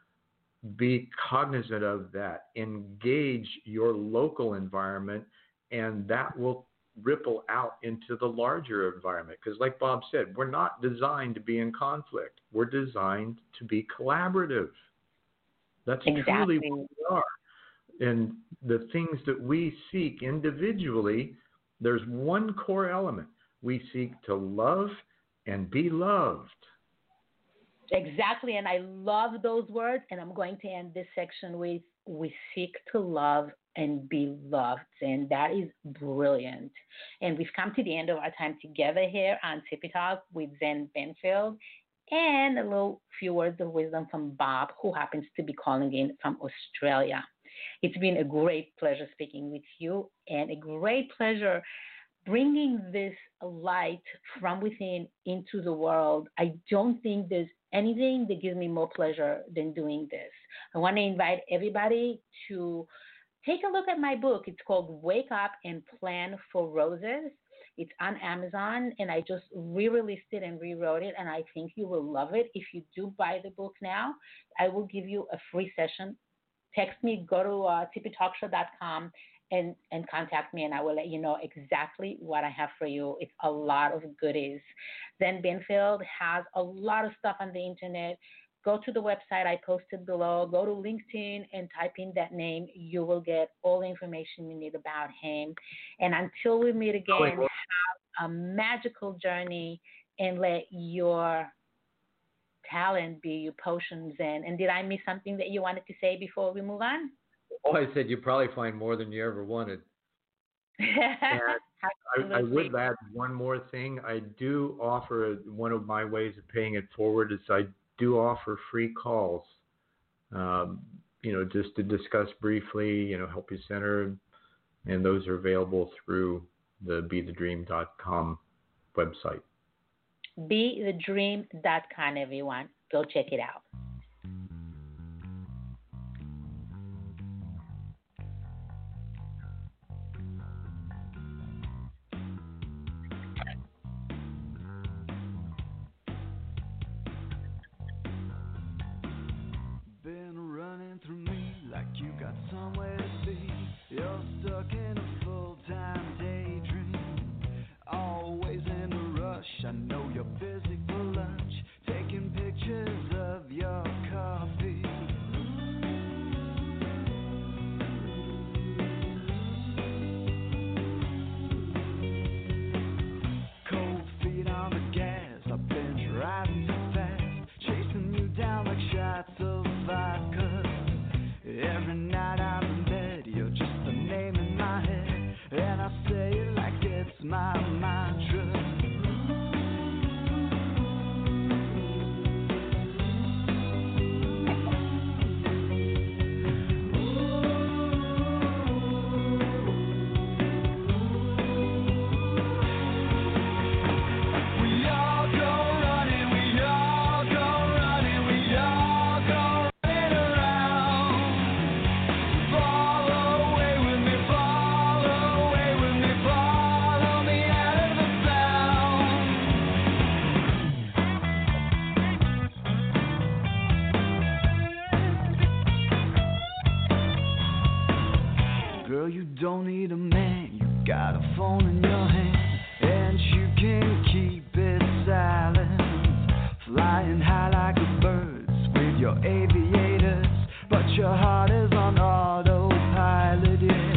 Be cognizant of that. Engage your local environment, and that will ripple out into the larger environment. Because like Bob said, we're not designed to be in conflict. We're designed to be collaborative. That's truly what we are. And the things that we seek individually, there's one core element. We seek to love and be loved. Exactly, and I love those words, and I'm going to end this section with we seek to love and be loved, and that is brilliant. And we've come to the end of our time together here on Tippy Talk with Zen Benfield, and a little few words of wisdom from Bob, who happens to be calling in from Australia. It's been a great pleasure speaking with you, and a great pleasure bringing this light from within into the world, I don't think there's anything that gives me more pleasure than doing this. I want to invite everybody to take a look at my book. It's called Wake Up and Plan for Roses. It's on Amazon, and I just re-released it and rewrote it, and I think you will love it. If you do buy the book now, I will give you a free session. Text me, go to tippytalkshow.com and contact me, and I will let you know exactly what I have for you. It's a lot of goodies. Then Benfield has a lot of stuff on the internet. Go to the website I posted below. Go to LinkedIn and type in that name. You will get all the information you need about him. And until we meet again, have a magical journey and let your talent be your potions in. And did I miss something that you wanted to say before we move on? Oh, I said you probably find more than you ever wanted. I would add one more thing. I do offer, one of my ways of paying it forward is I do offer free calls, just to discuss briefly, Help You Center, and those are available through the BeTheDream.com website. BeTheDream.com, everyone. Go check it out. Been running through me like you got somewhere to be. You're stuck in a full-time daydream. Always in a rush. I know you're busy for lunch, taking pictures of your coffee. Cold feet on the gas. I've been driving too fast, chasing you down like shots of vodka. Every night I'm in bed, you're just a name in my head, and I say it like it's my mantra. Girl, you don't need a man, you got a phone in your hand, and you can keep it silent. Flying high like a bird with your aviators, but your heart is on autopilot, yeah.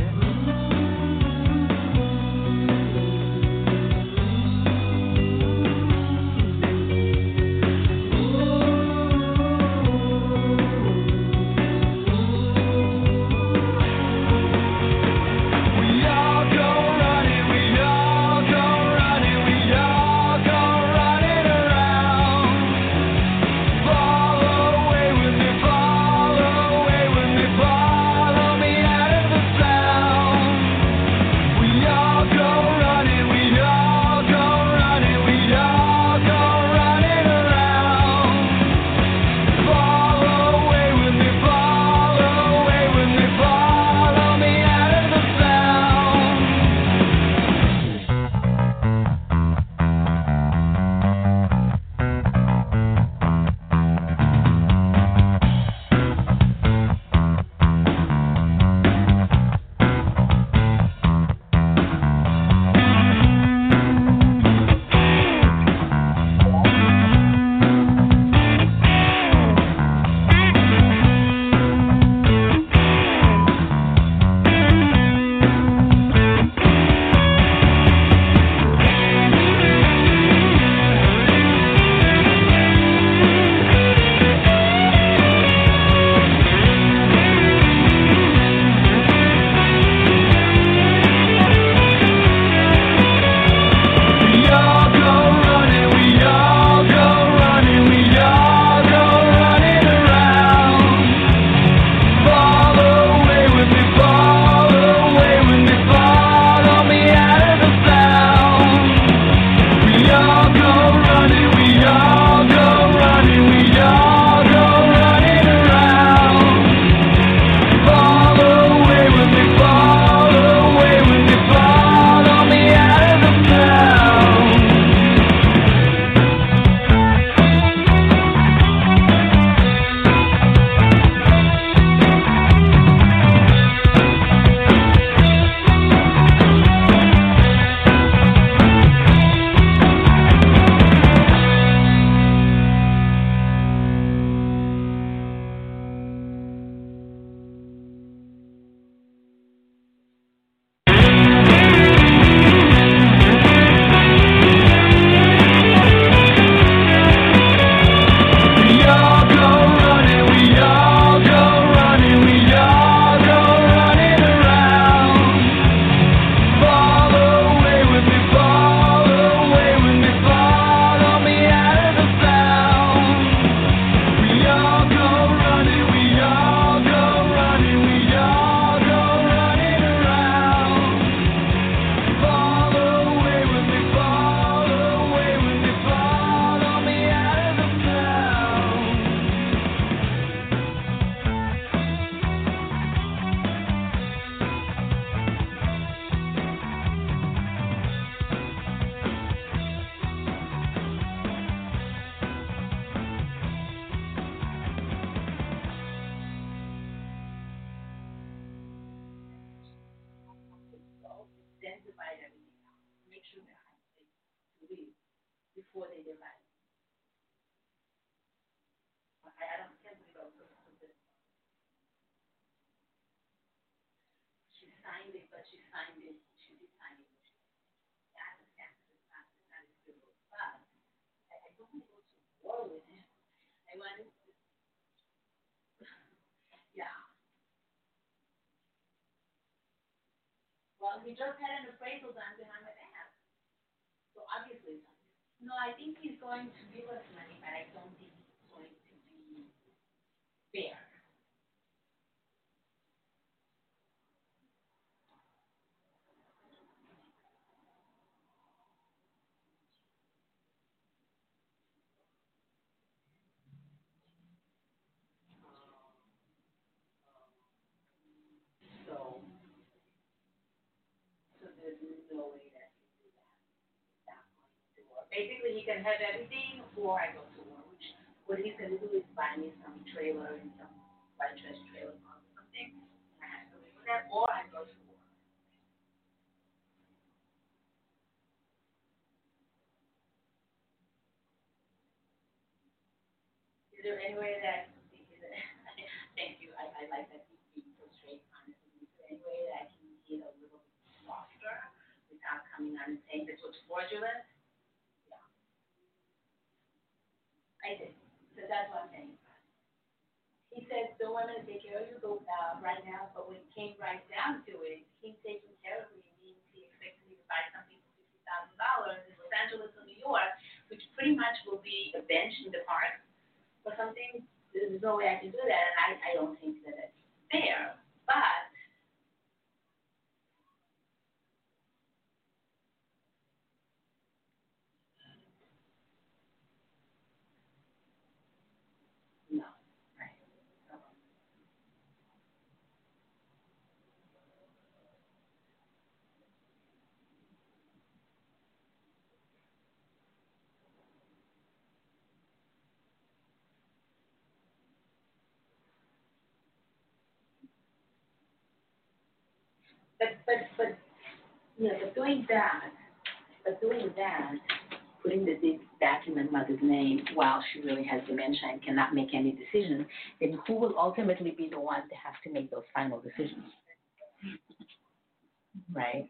Follow away with me, before they divide. I don't can't believe I was so stupid. She signed it, but she signed it. She did sign it. That's a fact. It's not as good. But I don't want to go to war with him. I wanted, yeah. Well, he just had an appraisal done behind my back. So obviously it's not good. No, I think he's going to give us money, but I don't think it's going to be fair. So there's no way that he can do that. That's going to work. Basically, he can have everything, or I go to war. Which what he's going to do is buy me some trailer and some white trash trailer park or something. And I have to live with that, or I go to war. Is there any way that? Thank you. I like that he's being so straight, honest with me. Is there any way that I can get a little bit softer without coming out and saying this was fraudulent? Yeah, I did. So that's what I'm saying. He said, don't want me to take care of you right now, but when it came right down to it, him taking care of me means he expected me to buy something for $50,000 in Los Angeles or New York, which pretty much will be a bench in the park or something. There's no way I can do that, and I don't think that it's fair. But no, right. But yeah, doing that, putting the deed back in my mother's name while she really has dementia and cannot make any decisions, then who will ultimately be the one to have to make those final decisions? Right?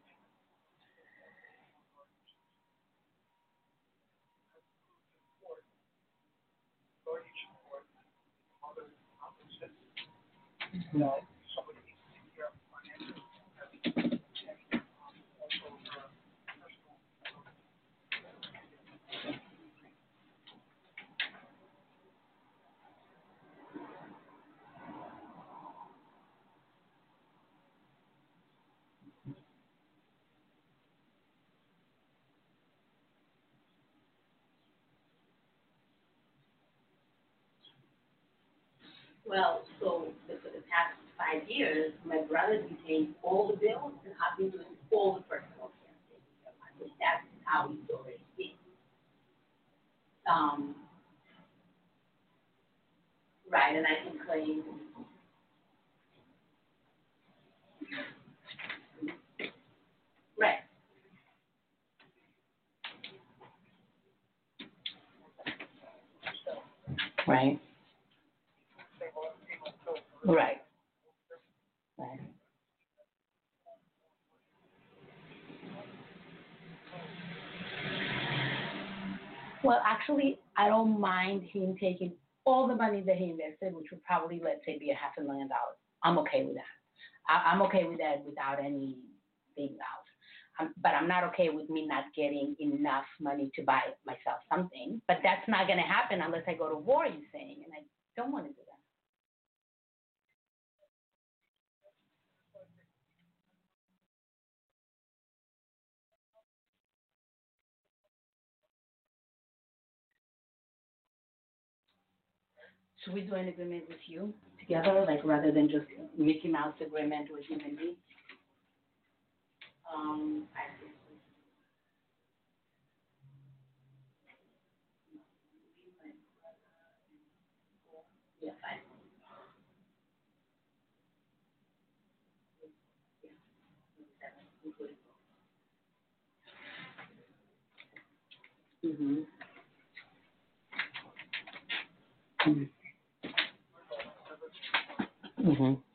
Mm-hmm. Well, so for the past 5 years, my brother's been paying all the bills, and I've been doing all the personal care. So that's how he's already been. Um, right, and I can claim. Right. Right. Right. Right. Well, actually, I don't mind him taking all the money that he invested, which would probably, let's say, be $500,000. I'm okay with that. I'm okay with that without any being out. But I'm not okay with me not getting enough money to buy myself something. But that's not going to happen unless I go to war, you're saying, and I don't want to do that. Should we do an agreement with you together, like rather than just Mickey Mouse agreement with him and me? I think yes, I including. Mm-hmm. Mm-hmm.